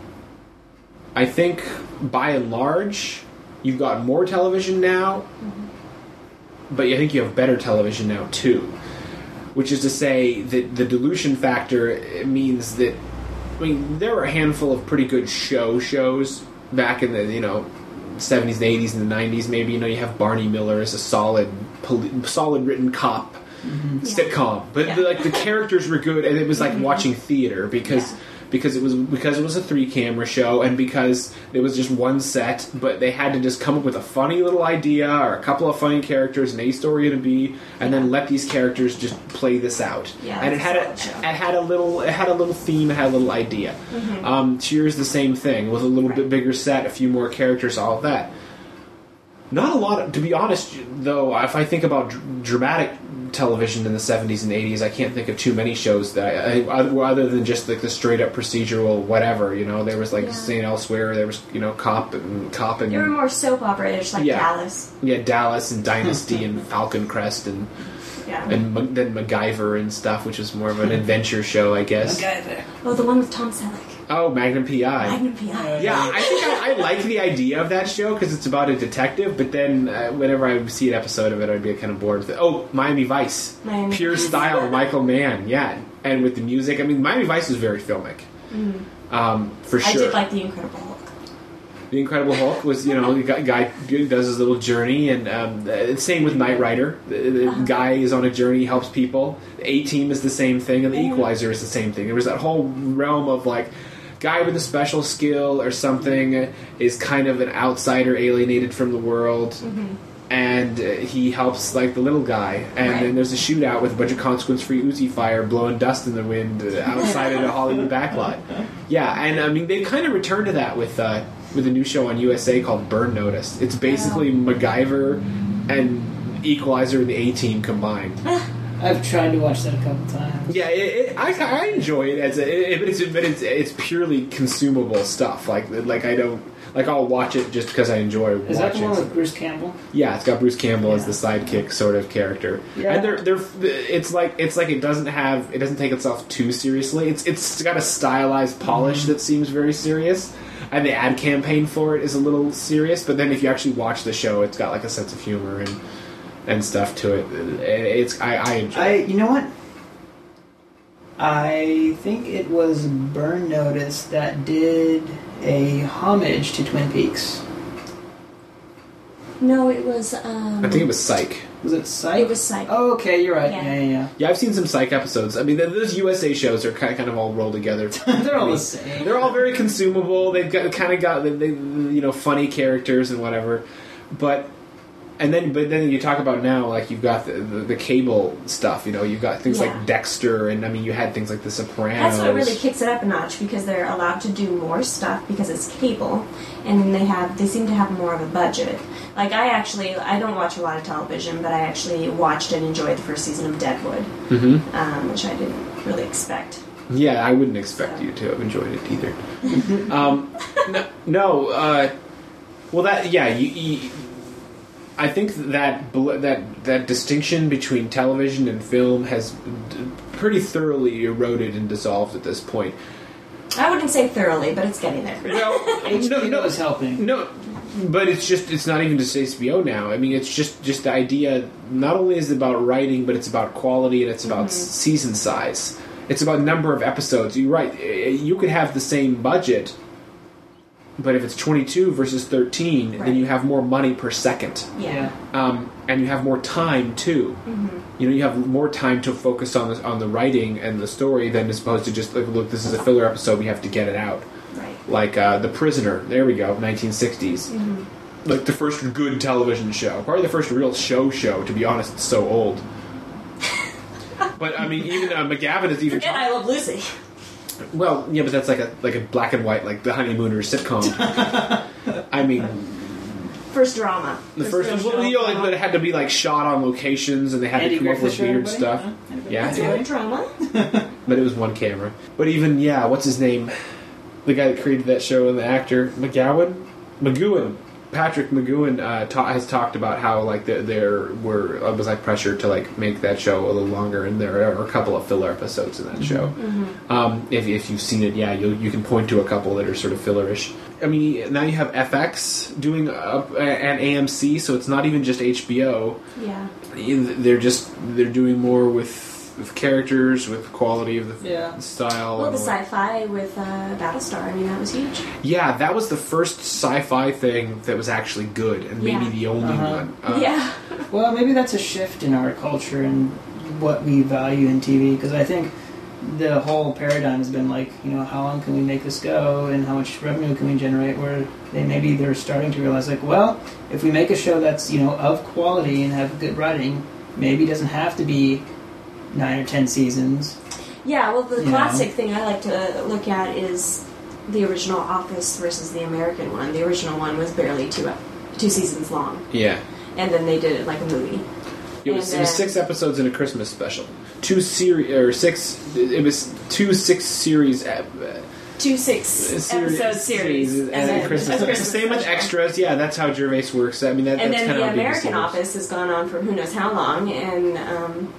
I think by and large, you've got more television now, mm-hmm. but I think you have better television now too. Which is to say that the dilution factor means that, I mean, there were a handful of pretty good show shows back in the, you know, seventies and eighties and the nineties maybe. You know, you have Barney Miller as a solid, poli- solid written cop mm-hmm. sitcom. But, yeah. the, like, the characters were good, and it was like mm-hmm. watching theater because... Yeah. Because it was because it was a three camera show, and because it was just one set, but they had to just come up with a funny little idea or a couple of funny characters, an A story and a B, and then let these characters just play this out. Yeah, and it had a, it had a little it had a little theme, it had a little idea. Mm-hmm. Um, Cheers, the same thing with a little right. bit bigger set, a few more characters, all of that. Not a lot, of, to be honest, though, if I think about dr- dramatic television in the seventies and eighties, I can't think of too many shows that, I, I, other than just like the straight-up procedural whatever, you know, there was like yeah. Saint Elsewhere, there was, you know, Cop and... Cop and there were more soap operas, like yeah. Dallas. Yeah, Dallas and Dynasty and Falcon Crest and... Yeah. And Ma- then MacGyver and stuff, which was more of an adventure show, I guess. MacGyver. Oh, the one with Tom Selleck. Oh, Magnum P I. Magnum P I. Yeah, I think I, I like the idea of that show because it's about a detective, but then uh, whenever I would see an episode of it, I'd be kind of bored with it. Oh, Miami Vice. Miami Pure Vice. style, Michael Mann, yeah. And with the music, I mean, Miami Vice was very filmic. Mm. Um, for sure. I did like The Incredible Hulk. The Incredible Hulk was, you know, the guy, guy does his little journey, and um, the same with Knight Rider. The, the uh-huh. guy is on a journey, helps people. The A-Team is the same thing, and the Equalizer is the same thing. There was that whole realm of, like, guy with a special skill or something is kind of an outsider, alienated from the world, mm-hmm. and uh, he helps, like, the little guy. And right. then there's a shootout with a bunch of consequence-free Uzi fire blowing dust in the wind uh, outside of the Hollywood backlot. Yeah, and, I mean, they kind of returned to that with... Uh, with a new show on U S A called Burn Notice. It's basically wow. MacGyver and Equalizer and the A-Team combined. I've tried to watch that a couple times. Yeah, it, it, I, I enjoy it as a, it, but it's but it's it's purely consumable stuff. Like like I don't like I'll watch it just because I enjoy watching. Is that the one with Bruce Campbell? Yeah, it's got Bruce Campbell yeah. as the sidekick sort of character. Yeah. And they're they're it's like it's like it doesn't have it doesn't take itself too seriously. It's it's got a stylized polish mm-hmm. that seems very serious. And the ad campaign for it is a little serious, but then if you actually watch the show, it's got like a sense of humor and and stuff to it. It's I, I enjoy. I it. You know what? I think it was Burn Notice that did a homage to Twin Peaks. No, it was. Um, I think it was Psych. Was it Psych? It was Psych. Oh, okay, you're right. Yeah, yeah, yeah. Yeah, yeah I've seen some Psych episodes. I mean, those U S A shows are kind of, kind of all rolled together. They're all the same. They're all very consumable. They've got kind of got they, they, you know funny characters and whatever, but. And then, but then you talk about now, like you've got the, the, the cable stuff. You know, you've got things yeah. like Dexter, and I mean, you had things like The Sopranos. That's what really kicks it up a notch because they're allowed to do more stuff because it's cable, and they have they seem to have more of a budget. Like I actually, I don't watch a lot of television, but I actually watched and enjoyed the first season of Deadwood, mm-hmm. um, which I didn't really expect. Yeah, I wouldn't expect so. you to have enjoyed it either. um, no, no uh, well, that yeah, you. you I think that that that distinction between television and film has pretty thoroughly eroded and dissolved at this point. I wouldn't say thoroughly, but it's getting there. Well, H B O no, no, is helping. No, but it's just it's not even just H B O now. I mean, it's just just the idea. Not only is it about writing, but it's about quality and it's about mm-hmm. season size. It's about number of episodes. You're right. You could have the same budget, but if it's twenty-two versus thirteen, Right. then you have more money per second. Yeah. Um, and you have more time too. Mm-hmm. You know, you have more time to focus on the, on the writing and the story than as opposed to just like, look, this is a filler episode. We have to get it out. Right. Like uh, The Prisoner. There we go. nineteen sixties. Mm-hmm. Like the first good television show. Probably the first real show show. To be honest, it's so old. But I mean, even uh, McGavin is even. Forget I Love Lucy. Well, yeah, but that's like a like a black and white, like the Honeymooners sitcom. I mean. First drama. The first, real well, show you know, like, drama. but it had to be like shot on locations, and they had Andy to come up Griffith with Show, weird everybody? stuff. Huh? Anybody? Yeah, That's not drama. but it was one camera. But even yeah, what's his name? The guy that created that show and the actor McGowan, McGowan, Patrick McGowan uh, ta- has talked about how like the, there were uh, was like pressure to like make that show a little longer, and there are a couple of filler episodes in that show. Mm-hmm. Um, if if you've seen it, yeah, you you can point to a couple that are sort of fillerish. I mean, now you have F X doing uh, and A M C, so it's not even just H B O. Yeah. They're just they're doing more with, with characters, with quality of the Yeah. style. Well, and the all that. sci-fi with uh, Battlestar. I mean, that was huge. Yeah, that was the first sci-fi thing that was actually good, and maybe Yeah. the only Uh-huh. one. Uh, yeah. Well, maybe that's a shift in our culture and what we value in T V, because I think the whole paradigm has been like, you know, how long can we make this go and how much revenue can we generate, where they maybe they're starting to realize like, well, if we make a show that's, you know, of quality and have good writing, maybe it doesn't have to be nine or ten seasons. Yeah, well, the You classic know? thing I like to look at is the original Office versus the American one. The original one was barely two two seasons long, Yeah. and then they did it like a movie. It was, And it was then- six episodes in a Christmas special. Two series or six. It was two six series. Uh, Two six episode series, and, then then Christmas. a Christmas Same with special. extras. Yeah, that's how Gervais works. I mean, that, And that's then kind the of how B B C American works. Office has gone on for who knows how long, and um,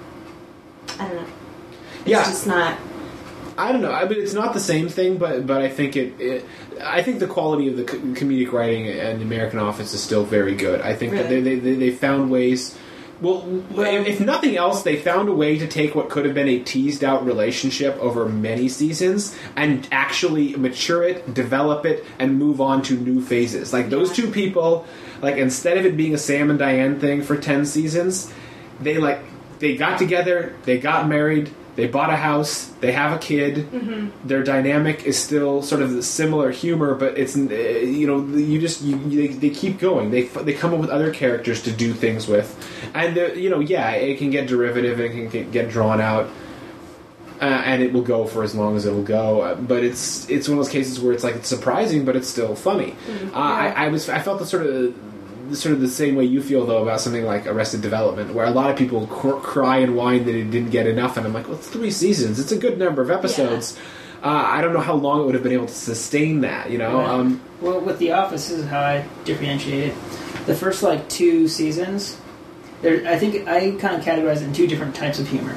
I don't know. It's Yeah. just not. I don't know. I mean, it's not the same thing, but but I think it. it I think the quality of the co- comedic writing in the American Office is still very good. I think that they, Really? they they they found ways. Well, if if nothing else, they found a way to take what could have been a teased out relationship over many seasons and actually mature it, develop it, and move on to new phases. Like those Yeah. two people, like instead of it being a Sam and Diane thing for ten seasons, they like they got together, they got married, they bought a house, they have a kid. Mm-hmm. Their dynamic is still sort of similar humor, but it's uh, you know you just you, you, they, they keep going. They they come up with other characters to do things with, and uh, you know yeah, it can get derivative, it can get, get drawn out, uh, and it will go for as long as it'll go. Uh, but it's it's one of those cases where it's like it's surprising, but it's still funny. Mm, Uh, I, I was I felt the sort of. Sort of the same way you feel though about something like Arrested Development, where a lot of people cr- cry and whine that it didn't get enough, and I'm like, well, it's three seasons, it's a good number of episodes. Uh, I don't know how long it would have been able to sustain that, you know. Right. Um, Well, with The Office, this is how I differentiate it. The first like two seasons, there I think I kind of categorize it in two different types of humor.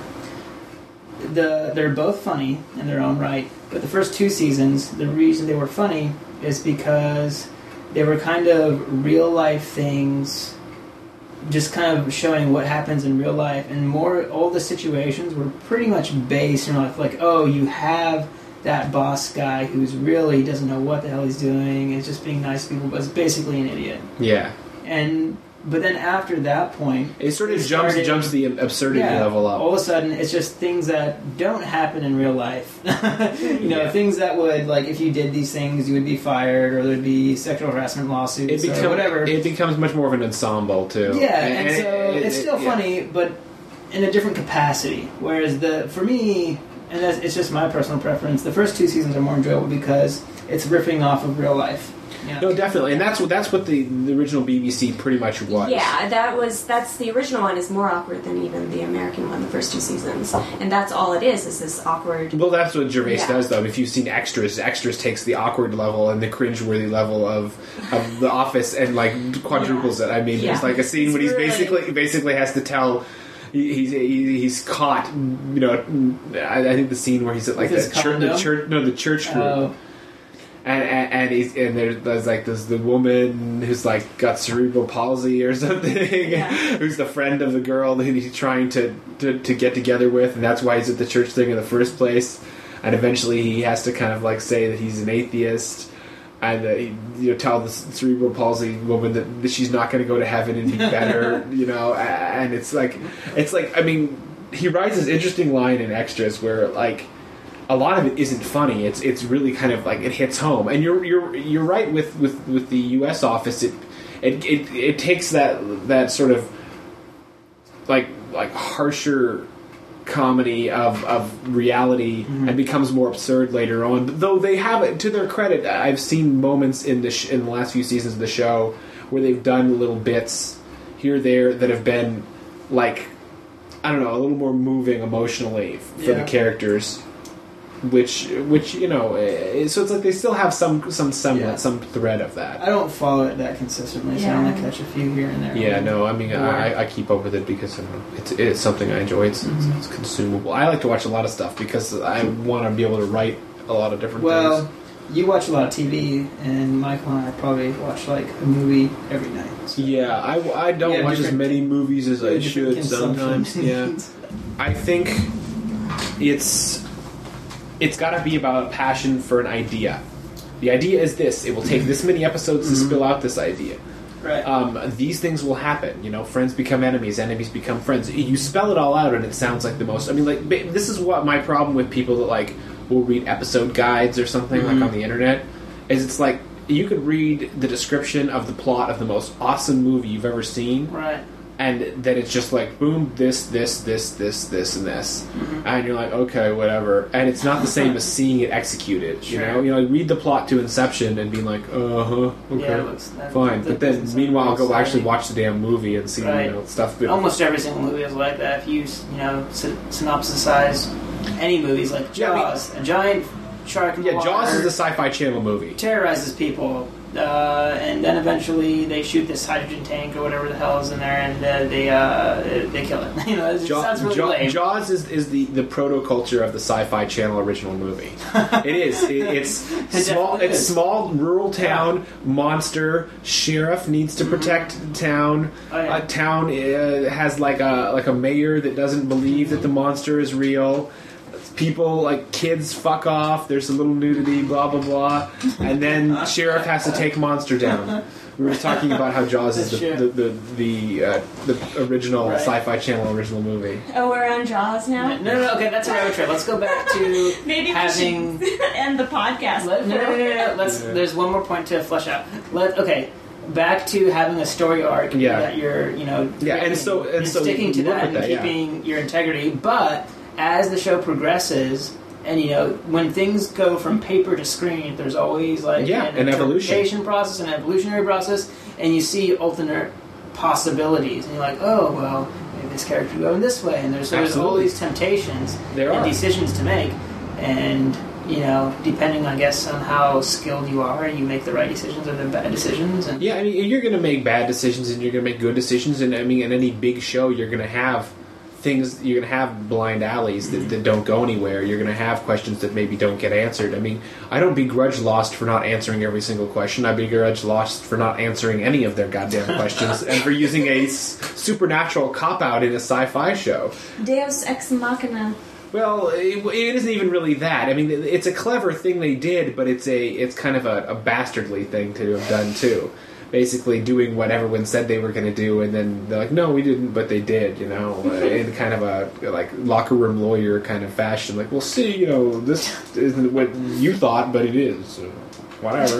The they're both funny in their own right, but the first two seasons, the reason they were funny is because they were kind of real life things, just kind of showing what happens in real life, and more all the situations were pretty much based in life. Like, oh, you have that boss guy who's really doesn't know what the hell he's doing, is just being nice to people, but is basically an idiot. yeah, And but then after that point, it sort of It jumps started- jumps the absurdity yeah, level up. all of a sudden it's just things that don't happen in real life. you know, Yeah. things that would, like, if you did these things, you would be fired, or there'd be sexual harassment lawsuits, It or becomes whatever. It becomes much more of an ensemble too. Yeah, and, it- so it- it's it- still yeah. funny, but in a different capacity. Whereas the for me, and that's, it's just my personal preference, the first two seasons are more enjoyable because it's riffing off of real life. Yeah. No, definitely, and that's what that's what the, the original B B C pretty much was. Yeah, that was that's the original one is more awkward than even the American one. The first two seasons, and that's all it is. Is this awkward? Well, that's what Gervais Yeah. does, though. If you've seen Extras, Extras takes the awkward level and the cringeworthy level of, of The Office and like quadruples it. I mean, Yeah. there's like a scene It's when he's really- basically- basically basically has to tell. he- He's he- he's caught, you know. I, I think the scene where he's at like With his the church, the condo? church, no, the church group, Oh, And, and, and he's and there's, there's like this the woman who's like got cerebral palsy or something, Yeah. who's the friend of the girl that he's trying to, to to get together with, and that's why he's at the church thing in the first place. And eventually he has to kind of like say that he's an atheist, and that he, you know, tell the cerebral palsy woman that, that she's not going to go to heaven and be better, you know. And it's like it's like I mean, he writes this interesting line in Extras where like. A lot of it isn't funny. It's it's really kind of like it hits home, and you're you're you're right with, with, with the U S office. It, it it it takes that that sort of like like harsher comedy of of reality mm-hmm. and becomes more absurd later on. Though they have it to their credit, I've seen moments in the sh- in the last few seasons of the show where they've done little bits here or there that have been like I don't know a little more moving emotionally for yeah. the characters. Which, which you know, uh, so it's like they still have some some semblance, yeah. some thread of that. I don't follow it that consistently, so yeah. I only catch a few here and there. Yeah, no, I mean, I, I keep up with it because I don't know, it's it's something I enjoy. It's, mm-hmm. it's, it's consumable. I like to watch a lot of stuff because I want to be able to write a lot of different well, things. Well, you watch a lot of T V, and Michael and I probably watch like a movie every night. So. Yeah, I, I don't yeah, watch as many movies as I should sometimes. Yeah, I think it's. It's got to be about passion for an idea. The idea is this. It will take this many episodes to mm-hmm. spill out this idea. Right. Um, these things will happen. You know, friends become enemies, enemies become friends. You spell it all out and it sounds like the most... I mean, like, this is what my problem with people that, like, will read episode guides or something, mm-hmm. like, on the internet, is it's like, you could read the description of the plot of the most awesome movie you've ever seen. Right. And then it's just like, boom, this, this, this, this, this, and this. Mm-hmm. And you're like, okay, whatever. And it's not the same as seeing it executed, you sure. know? You know, read the plot to Inception and being like, uh-huh, okay, yeah, looks, that, fine. that, but then, meanwhile, go actually watch the damn movie and see, right. you know, stuff that... Almost every single movie is like that. If you, you know, sy- synopsisize any movies, like Jaws, yeah, I mean, a giant shark in Yeah, the Jaws water, is the Sci-Fi Channel movie. Terrorizes people. Uh, and then eventually they shoot this hydrogen tank or whatever the hell is in there, and uh, they uh, they kill it. You know, it Jaw- sounds really Jaw- lame. Jaws is, is the, the proto-culture of the Sci-Fi Channel original movie. It is. It, it's It small. It's is. small rural town. Yeah. Monster sheriff needs to protect mm-hmm. the town. Oh, yeah. A town uh, has like a like a mayor that doesn't believe that the monster is real. People, like, kids fuck off, there's a little nudity, blah, blah, blah. And then Sheriff has to take Monster down. We were talking about how Jaws is the the the, the, uh, the original right. Sci-Fi Channel original movie. Oh, we're on Jaws now? No, no, no, okay, that's a rabbit trail. Let's go back to Maybe having... we should end the podcast. Let, no, no, no, no, no. Let's, yeah. There's one more point to flesh out. Let Okay, back to having a story arc yeah. that you're, you know... Yeah, and so... And, and so sticking to that and that, keeping yeah. your integrity, but... As the show progresses, and you know, when things go from paper to screen, there's always like yeah, an, an evolution interpretation process, an evolutionary process, and you see alternate possibilities, and you're like, oh well, maybe this character go in this way, and there's, there's all these temptations there and are. decisions to make, and you know, depending, I guess, on how skilled you are, you make the right decisions or the bad decisions. And yeah, I mean, you're going to make bad decisions, and you're going to make good decisions, and I mean, in any big show, you're going to have things, you're going to have blind alleys that, that don't go anywhere. You're going to have questions that maybe don't get answered. I mean, I don't begrudge Lost for not answering every single question. I begrudge Lost for not answering any of their goddamn questions and for using a s- supernatural cop-out in a sci-fi show. Deus Ex Machina. Well, it, it isn't even really that. I mean, it's a clever thing they did, but it's a it's kind of a, a bastardly thing to have done, too. Basically doing what everyone said they were going to do, and then they're like, no, we didn't, but they did, you know, in kind of a, like, locker room lawyer kind of fashion. Like, well, see, you know, this isn't what you thought, but it is. So whatever.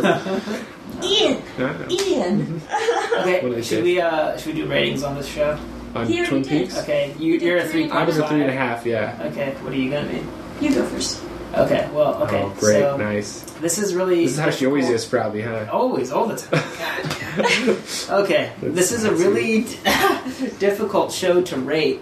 Ian! Ian! Okay, should we, uh, should we do ratings on this show? On He Twin already did. Peaks? Okay, you, you're a three point five. I was a three and a half, yeah. Okay, what are you going to be? You go first. Okay, well, okay. Oh, great, so nice. This is really... This is how she always is, probably, huh? Always, all the time. God. Okay, this is a really difficult show to rate.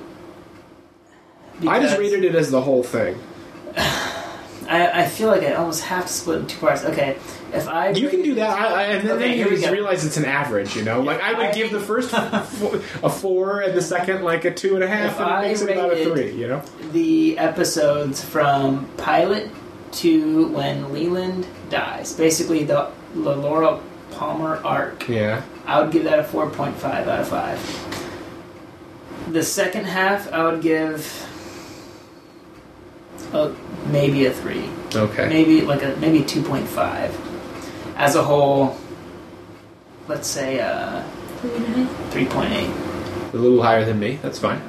I just rated it as the whole thing. I, I feel like I almost have to split it in two parts. Okay, if I... You can do that, I, I, and then, Okay, then you here we just go. realize it's an average, you know? Like, I would I- give the first four, a four, and the second, like, a two and a half, If and it I makes it about a rated- three, you know? The episodes from pilot to when Leland dies. Basically, the, the Laura Palmer arc. Yeah. I would give that a four point five out of five. The second half, I would give a, maybe a three. Okay. Maybe like a maybe two point five. As a whole, let's say uh, three point eight. A little higher than me. That's fine.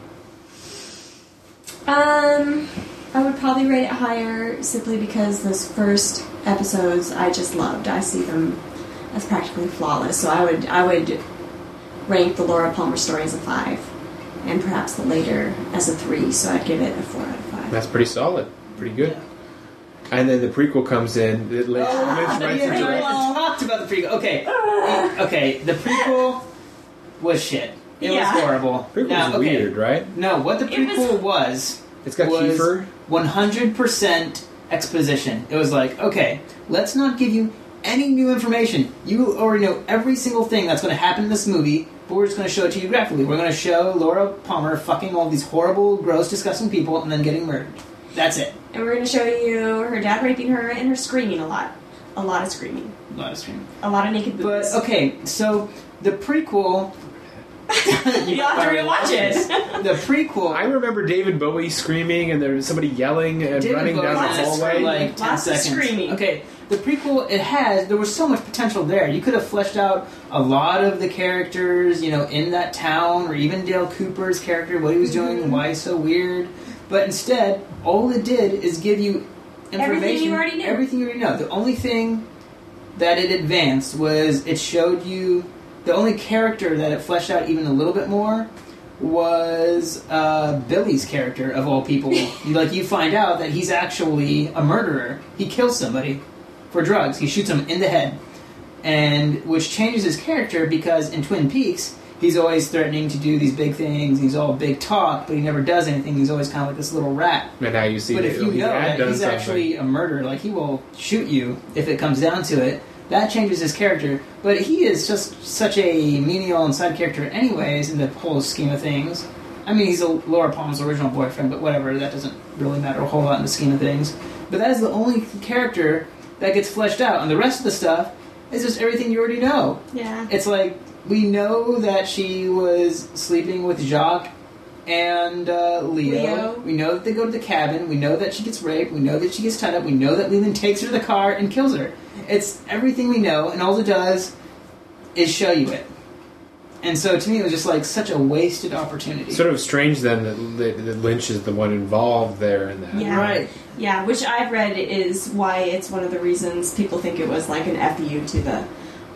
Um, I would probably rate it higher simply because those first episodes I just loved. I see them as practically flawless. So I would I would rank the Laura Palmer story as a five, and perhaps the later as a three. So I'd give it a four out of five. That's pretty solid. Pretty good. And then the prequel comes in. It Lynch, Oh, Lynch writes yeah, into we it. talked about the prequel. Okay, okay. The prequel was shit. It Yeah. was horrible. Prequel's Now, okay, weird, right? No, what the It was- prequel was It's got was Kiefer. one hundred percent exposition. It was like, okay, let's not give you any new information. You already know every single thing that's going to happen in this movie, but we're just going to show it to you graphically. We're going to show Laura Palmer fucking all these horrible, gross, disgusting people and then getting murdered. That's it. And we're going to show you her dad raping her and her screaming a lot. A lot of screaming. A lot of screaming. A lot of naked But, boobs. okay, so the prequel... You have to rewatch it. The prequel... I remember David Bowie screaming and there was somebody yelling and David running Bowie down the lots of hallway. for like ten Lots of seconds. screaming. Okay, the prequel, it has, there was so much potential there. You could have fleshed out a lot of the characters, you know, in that town, or even Dale Cooper's character, what he was doing, Mm-hmm. why he's so weird. But instead, all it did is give you information. Everything you already knew. Everything you already know. The only thing that it advanced was it showed you, the only character that it fleshed out even a little bit more was uh, Billy's character, of all people. you, like, you find out that he's actually a murderer. He kills somebody for drugs. He shoots him in the head. And which changes his character because in Twin Peaks, he's always threatening to do these big things. He's all big talk, but he never does anything. He's always kind of like this little rat. And now you see But that if you he know had that done he's something. actually a murderer, like he will shoot you if it comes down to it, that changes his character. But he is just such a menial and side character anyways in the whole scheme of things. I mean, he's a Laura Palmer's original boyfriend, but whatever, that doesn't really matter a whole lot in the scheme of things. But that is the only character that gets fleshed out, and the rest of the stuff is just everything you already know. Yeah. It's like, we know that she was sleeping with Jacques and uh, Leo. Leo. We know that they go to the cabin. We know that she gets raped. We know that she gets tied up. We know that Leland takes her to the car and kills her. It's everything we know, and all it does is show you it. And so, to me, it was just like such a wasted opportunity. Sort of strange then that, that, that Lynch is the one involved there in that. Yeah. Right. Yeah, which I've read is why it's one of the reasons people think it was like an F U to the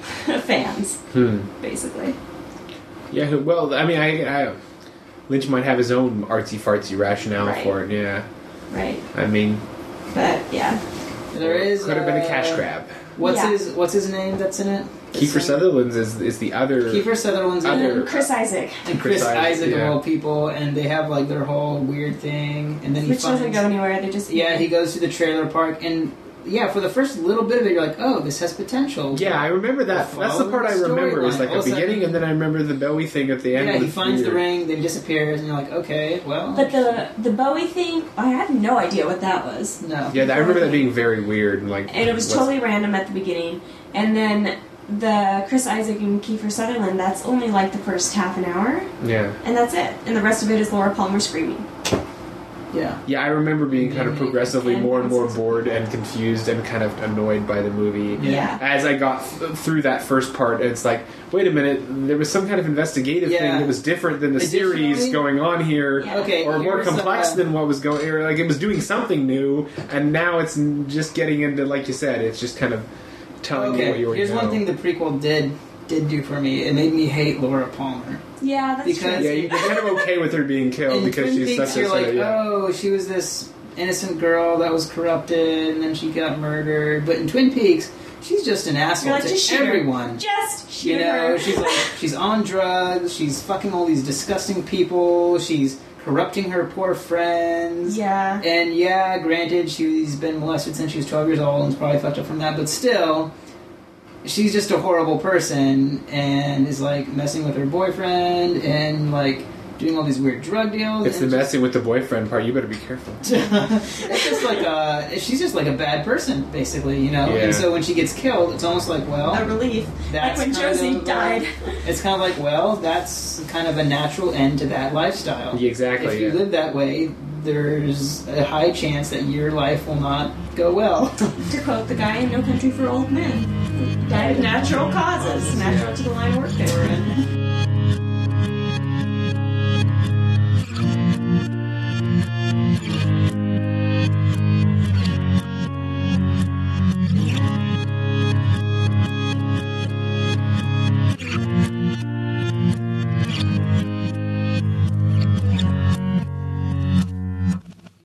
fans, Hmm. basically. Yeah, well, I mean, I, I Lynch might have his own artsy fartsy rationale Right. for it. Yeah, Right. I mean, But, yeah. There is could have been a cash uh, grab. What's Yeah. his What's his name that's in it? Kiefer Sutherland's is is the other. Kiefer Sutherland's in Other- it. And Chris Isaac, And Chris Chris Isaac, Isaac, of yeah. all people, and they have like their whole weird thing, and then he which finds, doesn't go anywhere. They just yeah, he goes to the trailer park, and yeah, for the first little bit of it, you're like, oh, this has potential. Yeah, I remember that. That's the part I remember. Is like All a of a sudden- beginning, and then I remember the Bowie thing at the end. Yeah, he was finds the weird. ring, then disappears, and you're like, okay, well, But the the Bowie thing, I had no idea what that was. no, Yeah, I remember that being very weird and like. And it was what's- totally random at the beginning. And then the Chris Isaac and Kiefer Sutherland, that's only like the first half an hour. Yeah, And that's it. And the rest of it is Laura Palmer screaming. yeah, yeah, I remember being kind of Yeah. progressively And more and more consistent. bored and confused and kind of annoyed by the movie. Yeah. As I got th- through that first part, it's like, wait a minute, there was some kind of investigative Yeah. thing that was different than the Additionally- series going on here. Yeah. okay, Or more here's, complex uh, than what was going, or like it was doing something new, and now it's n- just getting into, like you said, it's just kind of telling you what Okay, you already here's know. one thing the prequel did did do for me. It made me hate Laura Palmer. Yeah, that's Because- true. Yeah, you're kind of okay with her being killed In because Twin she's Peaks, such a you're sort like, of, yeah. oh, she was this innocent girl that was corrupted, and then she got murdered. But in Twin Peaks, she's just an asshole You're like, to just shoot her. everyone. Just shoot You know, her. she's like, she's on drugs. She's fucking all these disgusting people. She's corrupting her poor friends. Yeah. And yeah, granted, she's been molested since she was twelve years old and is probably fucked up from that. But still, she's just a horrible person and is like messing with her boyfriend and like doing all these weird drug deals. It's the and just- messing with the boyfriend part. You better be careful. it's just like a, she's just like a bad person, basically, you know. Yeah. And so when she gets killed, it's almost like, well, A relief. that's Like when kind Josie of, uh, died. It's kind of like, well, that's kind of a natural end to that lifestyle. Yeah, exactly, If you yeah. live that way, there's a high chance that your life will not go well. To quote the guy in No Country for Old Men, died of natural causes, natural to the line of work they were in.